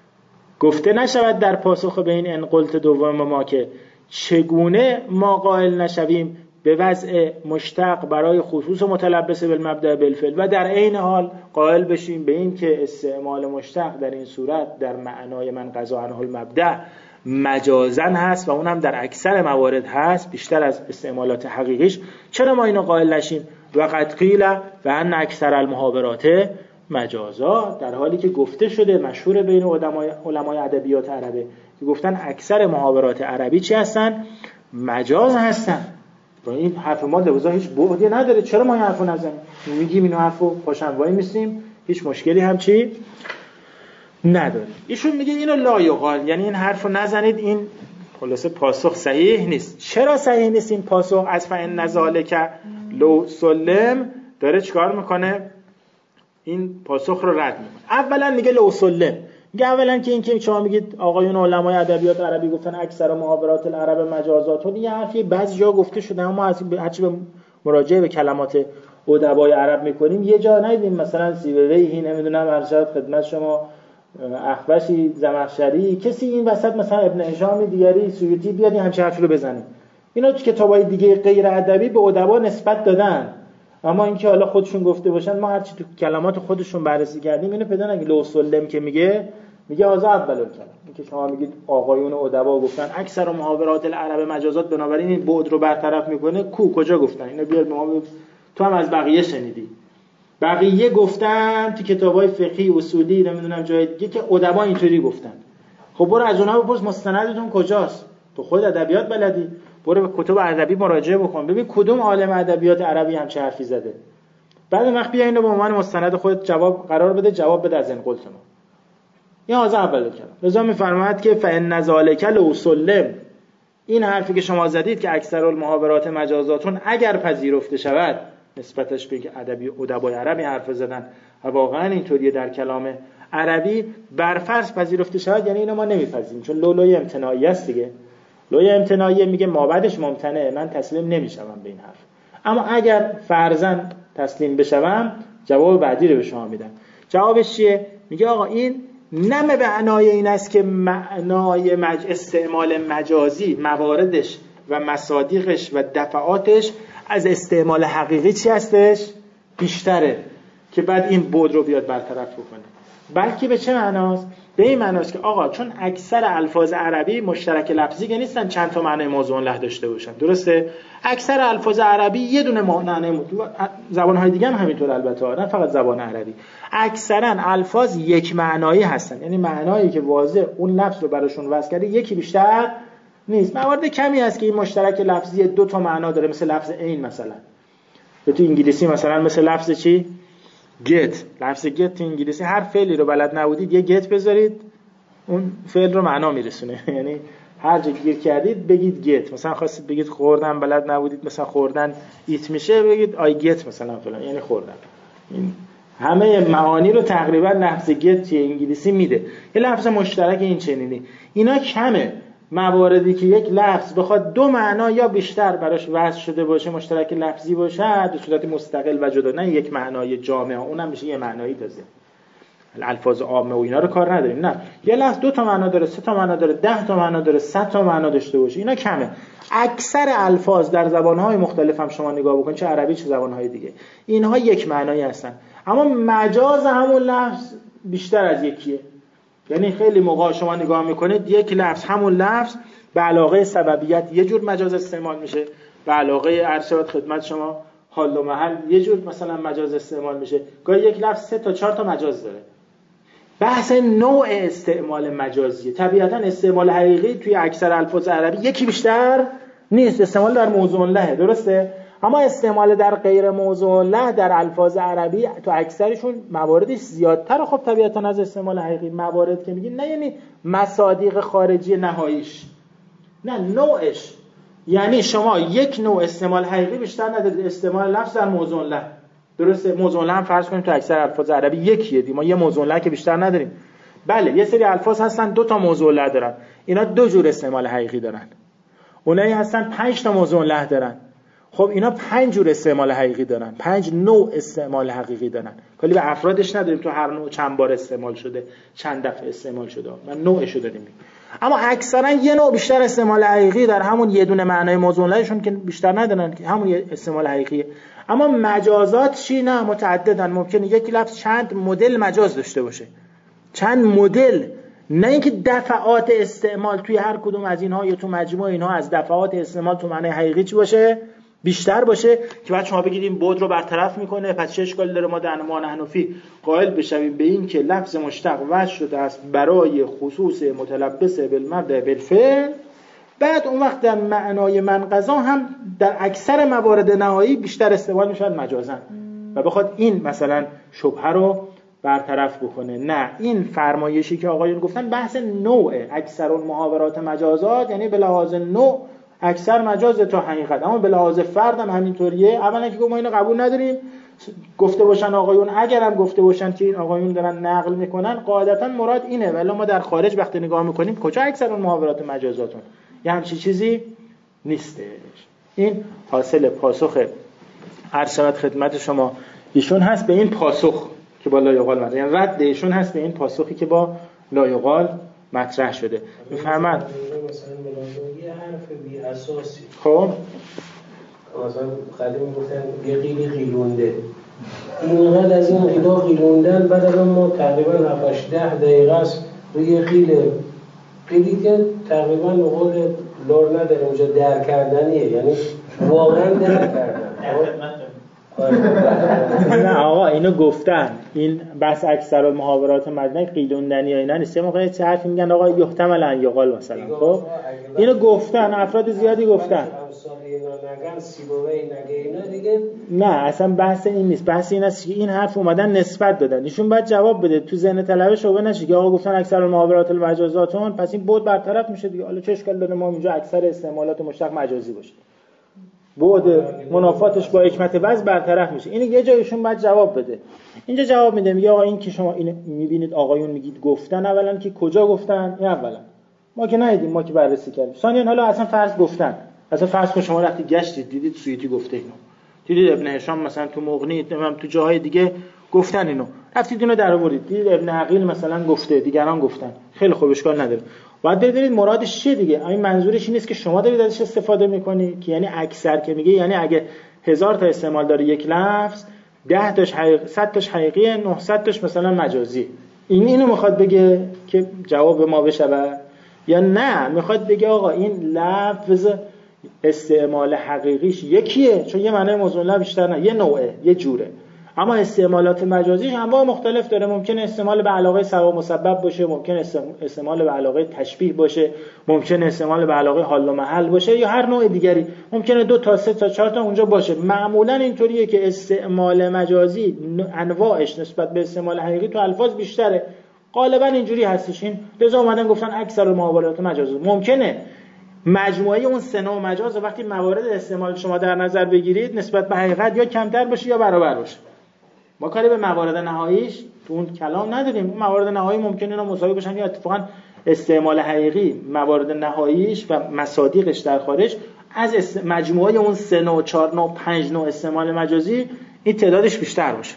گفته نشود در پاسخ به این انقلت دوم ما که چگونه ما قائل نشویم به وضع مشتق برای خصوص متلبس بالمبدأ بالفعل و در عین حال قائل بشیم به این که استعمال مشتق در این صورت در معنای من قضا عنه المبدأ مجازن هست و اونم در اکثر موارد هست بیشتر از استعمالات حقیقیش. چرا ما اینو قائل نشیم؟ و قد قیل و ان اکثر المحاورات مجازات، در حالی که گفته شده مشهور بین علمای ادبیات عربه که گفتن اکثر محاورات عربی چی هستن؟ مجاز هستن. با این حرف ما دوزا هیچ بعدی نداره، چرا ما این حرفو نزنیم؟ میگیم اینو حرفو پاشنوایی میسیم، هیچ مشکلی هم چی نداره. ایشون میگه اینو لا یقال، یعنی این حرفو نزنید. این خلاصه پاسخ صحیح نیست. چرا صحیح نیست این پاسخ؟ از فإن ذلک لو سلم داره چیکار میکنه؟ این پاسخ رو رد میکنه. اولا میگه لو سلم، میگه اولا که این که شما میگید آقایون علمای ادبیات عربی گفتن اکثر محاورات العرب مجازاتون، یه حرفی بعضی جا گفته شده، اما هرچی به مراجعه به کلمات ادبای عرب میکنیم یه جا ندیدیم مثلا سیبویهی، نمیدونم ارشد خدمت شما اخوشی، زمخشری، کسی این وسط مثلا ابن هشام دیگری، سیوطی بیاد همچین حرفی رو بزنه. اینا تو کتابای دیگه غیر ادبی به ادبا نسبت دادن، اما اینکه حالا خودشون گفته باشن، ما هرچی تو کلمات خودشون بررسی کردیم اینو پیدا نگی. لو سلم که میگه آزا اول کلام، اینکه شما میگید آقایون ادبا گفتن اکثر محاورات العرب مجازات، بنابراین این بعد رو برطرف میکنه. کجا گفتن اینو؟ بیاد به ما تو هم از بقیه شنیدی، بقیه گفتن تو کتابای فقهی اصولی، نمیدونم جای دیگه که ادبا اینطوری گفتن. خب برو از اونها بپرس مستندتون کجاست، تو خود ادبیات بلدی، برو به کتب ادبی مراجعه بکن، ببین کدوم عالم ادبیات عربی هم چه حرفی زده، بعد وقت بیا اینو به عنوان مستند خودت جواب قرار بده، جواب بده از این قلت ما. این از اول کلام رضا میفرماید که فإن ذلک لو سلم، این حرفی که شما زدید که اکثر المحاورات مجازاتون اگر پذیرفته شود، نسبتش به اینکه ادبای عربی حرف زدن و واقعا اینطوریه در کلام عربی، برفرض پذیرفته شود، یعنی اینو ما نمیپذیریم، چون لولوی امتناعی است دیگه. لوی امتناعی میگه ما بعدش ممتنعه، من تسلیم نمیشم به این حرف. اما اگر فرضاً تسلیم بشوم جواب بعدی رو به شما میدم. جوابش چیه؟ میگه آقا این نه به معنای این است که معنای استعمال مجازی مواردش و مصادیقش و دفعاتش از استعمال حقیقی چی هستش؟ بیشتره که بعد این بعد رو بیاد برطرف بکنه. بلکه به چه معناست؟ به این معناست که آقا چون اکثر الفاظ عربی مشترک لفظی که نیستن چند تا معنای موضوع له داشته باشن، درسته؟ اکثر الفاظ عربی یه دونه معنی، زبان‌های دیگه هم همینطور البته، نه فقط زبان عربی، اکثرا الفاظ یک معنایی هستن، یعنی معنایی که واضح اون لفظ رو براشون وضع کرده یکی بیشتر نیست. موارد کمی هست که این مشترک لفظی دو تا معنا داره، مثل لفظ عین مثلا. به تو انگلیسی مثلا مثل لفظ چی؟ گت. لفظ گت تو انگلیسی هر فعلی رو بلد نبودید یه گت بذارید اون فعل رو معنا میرسونه. یعنی هر جا گیر کردید بگید گت. مثلا خواستید بگید خوردن بلد نبودید، مثلا خوردن ایت میشه بگید آی گت مثلا فلان، یعنی خوردن. این همه معانی رو تقریبا لفظ گت توی انگلیسی میده. یه لفظ مشترک این چنینی. اینا کمه. مواردی که یک لفظ بخواد دو معنا یا بیشتر براش وضع شده باشه، مشترک لفظی باشه به صورت مستقل و جدا، نه یک معنای جامع، اونم میشه یه معنایی تازه. الفاظ عامه و اینا رو کار نداریم. نه، یه لفظ دو تا معنا داره، سه تا معنا داره، 10 تا معنا داره، 100 تا معنا داشته باشه، اینا کمه. اکثر الفاظ در زبان‌های مختلف هم شما نگاه بکنید، چه عربی چه زبان‌های دیگه، اینها یک معنایی هستن. اما مجاز همون لفظ بیشتر از یکیه. یعنی خیلی موقع شما نگاه میکنید یک لفظ، همون لفظ به علاقه سببیت یه جور مجاز استعمال میشه، به علاقه ارشاد خدمت شما حال و محل یه جور مثلا مجاز استعمال میشه. گاهی یک لفظ 3 تا 4 تا مجاز داره. بحث نوع استعمال مجازیه. طبیعتا استعمال حقیقی توی اکثر الفاظ عربی یکی بیشتر نیست. استعمال در موضوع له، درسته؟ اما استعمال در غیر موضوع له در الفاظ عربی تو اکثرشون مواردش زیادتره. خب طبیعتا از استعمال حقیقی. موارد که میگیم نه یعنی مصادیق خارجی نهاییش، نه نوعش. یعنی شما یک نوع استعمال حقیقی بیشتر ندارید، استعمال لفظ در موضوع له، درسته؟ موضوع له هم فرض کنیم تو اکثر الفاظ عربی یکیه، ما یه موضوع له که بیشتر نداریم. بله یه سری الفاظ هستن 2 تا موضوع له دارن، اینا 2 جور استعمال حقیقی دارن. اونایی هستن 5 تا موضوع له دارن، خب اینا 5 جور استعمال حقیقی دارن، 5 نوع استعمال حقیقی دارن. کلی به افرادش نداریم تو هر نوع چند بار استعمال شده، چند دفعه استعمال شده، من نوعشو داریم. اما اکثرا یه نوع بیشتر استعمال حقیقی در همون یه دونه معنای موضوع لهشون که بیشتر ندارن، که همون استعمال حقیقیه. اما مجازات چی؟ نه، متعددن. ممکنه یک لفظ چند مدل مجاز داشته باشه، چند مدل، نه اینکه دفعات استعمال توی هر کدوم از اینها یا تو مجموع اینها از دفعات استعمال تو معنای حقیقی چی باشه؟ بیشتر باشه، که بعد شما بگید این بعد رو برطرف میکنه. پس چه اشکالی داره ما در نمان حنفی قائل بشویم به این که لفظ مشتق وضع شده است برای خصوص متلبس بالمبدأ بالفعل، بعد اون وقت در معنای منقضا هم در اکثر موارد نهایی بیشتر استعمال میشن مجازن و بخواد این مثلا شبهه رو برطرف بکنه. نه، این فرمایشی که آقایون گفتن بحث نوع. اکثر المحاورات مجازات، یعنی به لحاظ نوع اکثر مجاز تا حقیقت، اما به لحاظ فرد هم همینطوریه. اولا که ما اینو قبول نداریم گفته باشن آقایون، اگرم گفته باشن که این آقایون دارن نقل میکنن قاعدتا مراد اینه، ولی ما در خارج وقتی نگاه میکنیم کجا اکثر اون محاورات مجازاتون یه همچین چیزی نیستش. این حاصل پاسخ ارشاد خدمت شما ایشون هست به این پاسخ که با لایقال مطرح، یعنی رد ایشون هست به این پاسخی که با لایقال مطرح شده. میفهمد؟ مثلا یه حرف بی اساسی، خب مثلا قدیم میگفتن یه قیلی قیلونده، اینقدر از این قیلا قیلوندن، بعد الان ما تقریبا 7-10 دقیقه است روی قیلی که تقریبا به قول لار نداره اونجا در کردنیه، یعنی واقعا در کردن. نه آقا اینو گفتن، این بس اکثر المحاورات مدنی قیلوندنی اینا نیست. یه موقع چه حرفی میگن آقا یحتمل ان یقال مثلا، خب اینو گفتن، افراد زیادی گفتن. نه اصلا بحث این نیست، بحث این است که این حرف اومدن نسبت دادن، ایشون باید جواب بده. تو ذهن طلبه شوبه نشه که آقا گفتن اکثر المحاورات المجازاتون، پس این بود برطرف میشه دیگه. حالا چه اشکال داره ما اینجا اکثر استعمالات مشتق مجازی باشه، بعد منافاتش با حکمت وضع برطرف میشه. این یه جایشون باید جواب بده. اینجا جواب میده، میگه آقا این که شما این میبینید آقایون میگید گفتن، اولا که کجا گفتن؟ این اولا ما که ندیدیم، ما که بررسی کردیم. ثانیاً حالا اصلا فرض گفتن، اصلا فرض کن شما وقتی گشتید دیدید سویتی گفته اینو، دیدید ابن هشام مثلا تو مغنی، تو جاهای دیگه گفتن اینو، رفتید اینو در آوردید، دیدید ابن عقیل مثلا گفته، دیگران گفتن، خیلی خوب، اشکال نداره. باید بدونید مرادش چیه دیگه. این منظورش این نیست که شما دارید ازش استفاده میکنی، که یعنی اکثر که میگه یعنی اگه 1000 تا استعمال داره یک لفظ، 10 تاش حقیقی، 100 تاش حقیقیه، 900 تاش مثلا مجازی. اینو میخواد بگه که جواب ما بشه، یا نه میخواد بگه آقا این لفظ استعمال حقیقیش یکیه، چون یه معنی موضوع بیشتر نه، یه نوعه، یه جوره، اما استعمالات مجازیش انواع مختلف داره. ممکنه استعمال به علاقه سبب مسبب باشه، ممکنه استعمال به علاقه تشبیه باشه، ممکنه استعمال به علاقه حال و محل باشه، یا هر نوع دیگری، ممکنه 2 تا 3 تا 4 تا اونجا باشه. معمولا اینطوریه که استعمال مجازی انواعش نسبت به استعمال حقیقی تو الفاظ بیشتره، غالبا اینجوری هستش. این لذا اومدن گفتن اکثر المحاورات مجازی. ممکنه مجموعه اون سه نوع مجاز وقتی موارد استعمال شما در نظر بگیرید نسبت به حقیقت یا کمتر باشه یا برابر باشه. ما کاری به موارد نهاییش تو اون کلام نداریم. اون موارد نهایی ممکنه اینا مساوی باشن یا اتفاقا استعمال حقیقی موارد نهاییش و مصادیقش در خارج از مجموعه اون 3 نوع 4 نوع 5 نوع استعمال مجازی این تعدادش بیشتر باشه.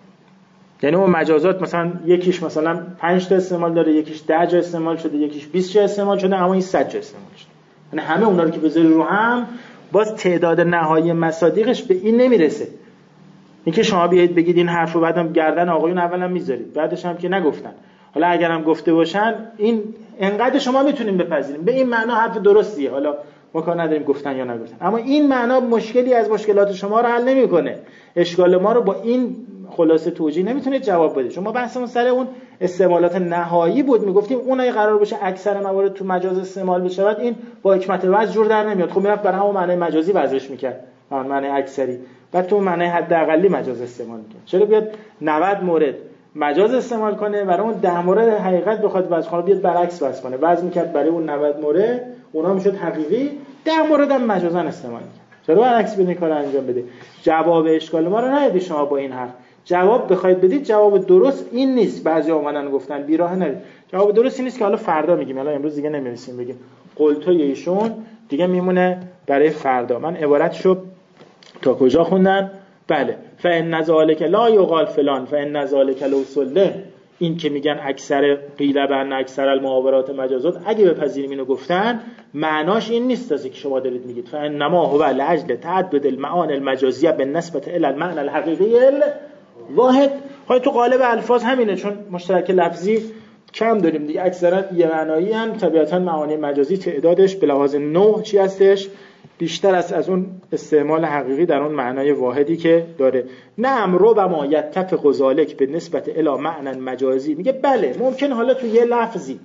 یعنی اون مجازات مثلا یکیش مثلا 5 تا استعمال داره، یکیش 10 جا استعمال شده، یکیش 20 جا استعمال شده، اما این 100 جا استعمال شده. یعنی همه اونا رو که بذاری رو هم باز تعداد نهایی مصادیقش به این نمیرسه. اینکه شما بیایید بگید این حرفو بعدم گردن آقایون اولا میذارید، بعدش هم که نگفتن، حالا اگرم گفته باشن این انقدر شما میتونیم بپذیریم به این معنا حرف درستیه، حالا ما کار نداریم گفتن یا نگفتن، اما این معنا مشکلی از مشکلات شما رو حل نمیکنه. اشکال ما رو با این خلاصه توجیه نمیتونید جواب بده. شما بحثمون سر اون استعمالات نهایی بود، میگفتیم اونایی قرار باشه اکثر موارد تو مجاز استعمال بشه، این با حکمت وضع جور در نمیاد. خب میرفت برای همون معنی مجازی وضعش میکرد، همون معنی اکثری، بعد تو معنی حداقلی مجاز استعمال میکنه. چرا بیاد 90 مورد مجاز استعمال کنه برای اون 10 مورد حقیقت بخواد وضع کنه، بیاد برعکس وضع کنه، وضع میکرد برای اون 90 مورد اونها میشد حقیقی، 10 مورد هم مجازا استعمال میکرد. چرا برعکس بدین کارو انجام بده؟ جواب اشکال ما رو ندید شما با این حرف. جواب بخواید بدید جواب درست این نیست. بعضیا اومدن گفتن بیراه نرید. جواب درست این نیست که حالا فردا میگیم، حالا امروز دیگه نمیرسیم بگیم. قلتوی ایشون دیگه میمونه برای فردا. من عبارتشو تا کجا خوندن؟ بله، فإن ذلک لا یقال فلان فإن ذلک لو صله. این که میگن اکثر قیل بن اکثر المحاورات مجازات، اگه بپذیریم اینو گفتن، معناش این نیست از که شما دارید میگید فإنما هو لاجل تعدد المعانی المجازیه بالنسبه الی المعنى الحقیقی واحد. های تو قالب الفاظ همینه، چون مشترک لفظی کم داریم دیگه، اکثرا یه معنایی هم، طبیعتا معانی مجازی تعدادش به لحاظ نوع چی هستش بیشتر از اون استعمال حقیقی در اون معنای واحدی که داره. نعم ربما یتفق ذلک به نسبت الی معنی مجازی. میگه بله ممکن حالا تو یه لفظی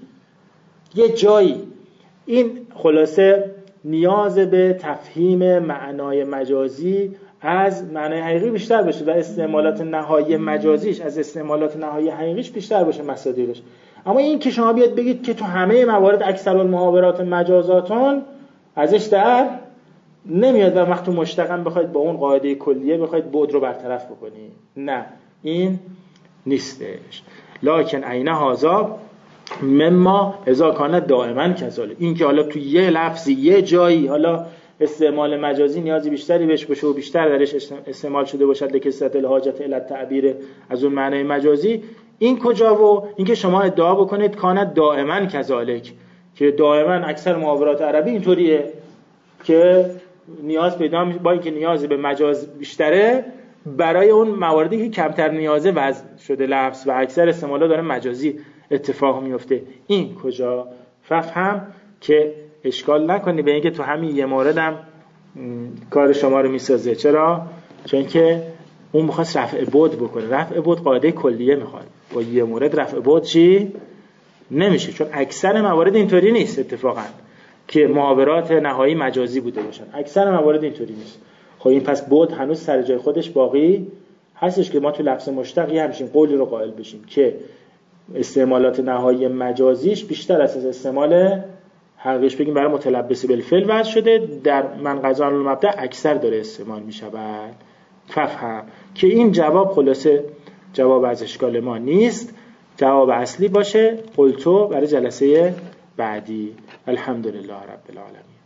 یه جایی این خلاصه نیاز به تفهیم معنای مجازی از معنای حقیقی بیشتر باشه و استعمالات نهایی مجازیش از استعمالات نهایی حقیقیش بیشتر باشه مصادیقش. اما این که شما بیاد بگید که تو همه موارد اکثر المحاورات مجازاتون ازش در نمیاد و وقتی مشتقاً بخواید با اون قاعده کلیه بخواید بعد رو برطرف بکنی، نه این نیستش. لکن عین هذا مما اذا کان دائما کذالک. این که حالا تو یه لفظی یه جایی حالا استعمال مجازی نیازی بیشتری بهش باشه و بیشتر درش استعمال شده باشد لکثرت الحاجت الی التعبیر از اون معنی مجازی، این کجا؟ و اینکه شما ادعا بکنید کان دائما کذالک، که دائما اکثر محاورات عربی اینطوریه که نیاز پیدا با اینکه نیاز به مجاز بیشتره برای اون مواردی که کمتر نیازه وضع شده لفظ و اکثر استعمالا داره مجازی اتفاق میفته. این کجا؟ فهم که اشکال نکنی به اینکه تو همین یه موردم کار شما رو میسازه. چرا؟ چون که اون میخواست رفع بعد بکنه. رفع بعد قاعده کلیه میخواد، با یه مورد رفع بعد چی نمیشه، چون اکثر موارد اینطوری نیست اتفاقا که محاورات نهایی مجازی بوده باشن. اکثر موارد اینطوری نیست. خب این پس بعد هنوز سر جای خودش باقی هستش که ما تو لفظ مشتقی همچین قولی رو قائل بشیم که استعمالات نهایی مجازیش بیشتر از استعمال حقیقیش بگیم برای متلبس بالفعل وضع شده، در من قضا المبدأ اکثر داره استعمال می شود. فهم که این جواب خلاصه جواب از اشکال ما نیست، جواب اصلی باشه قلتو برای جلسه بعدی. الحمدلله رب العالمین.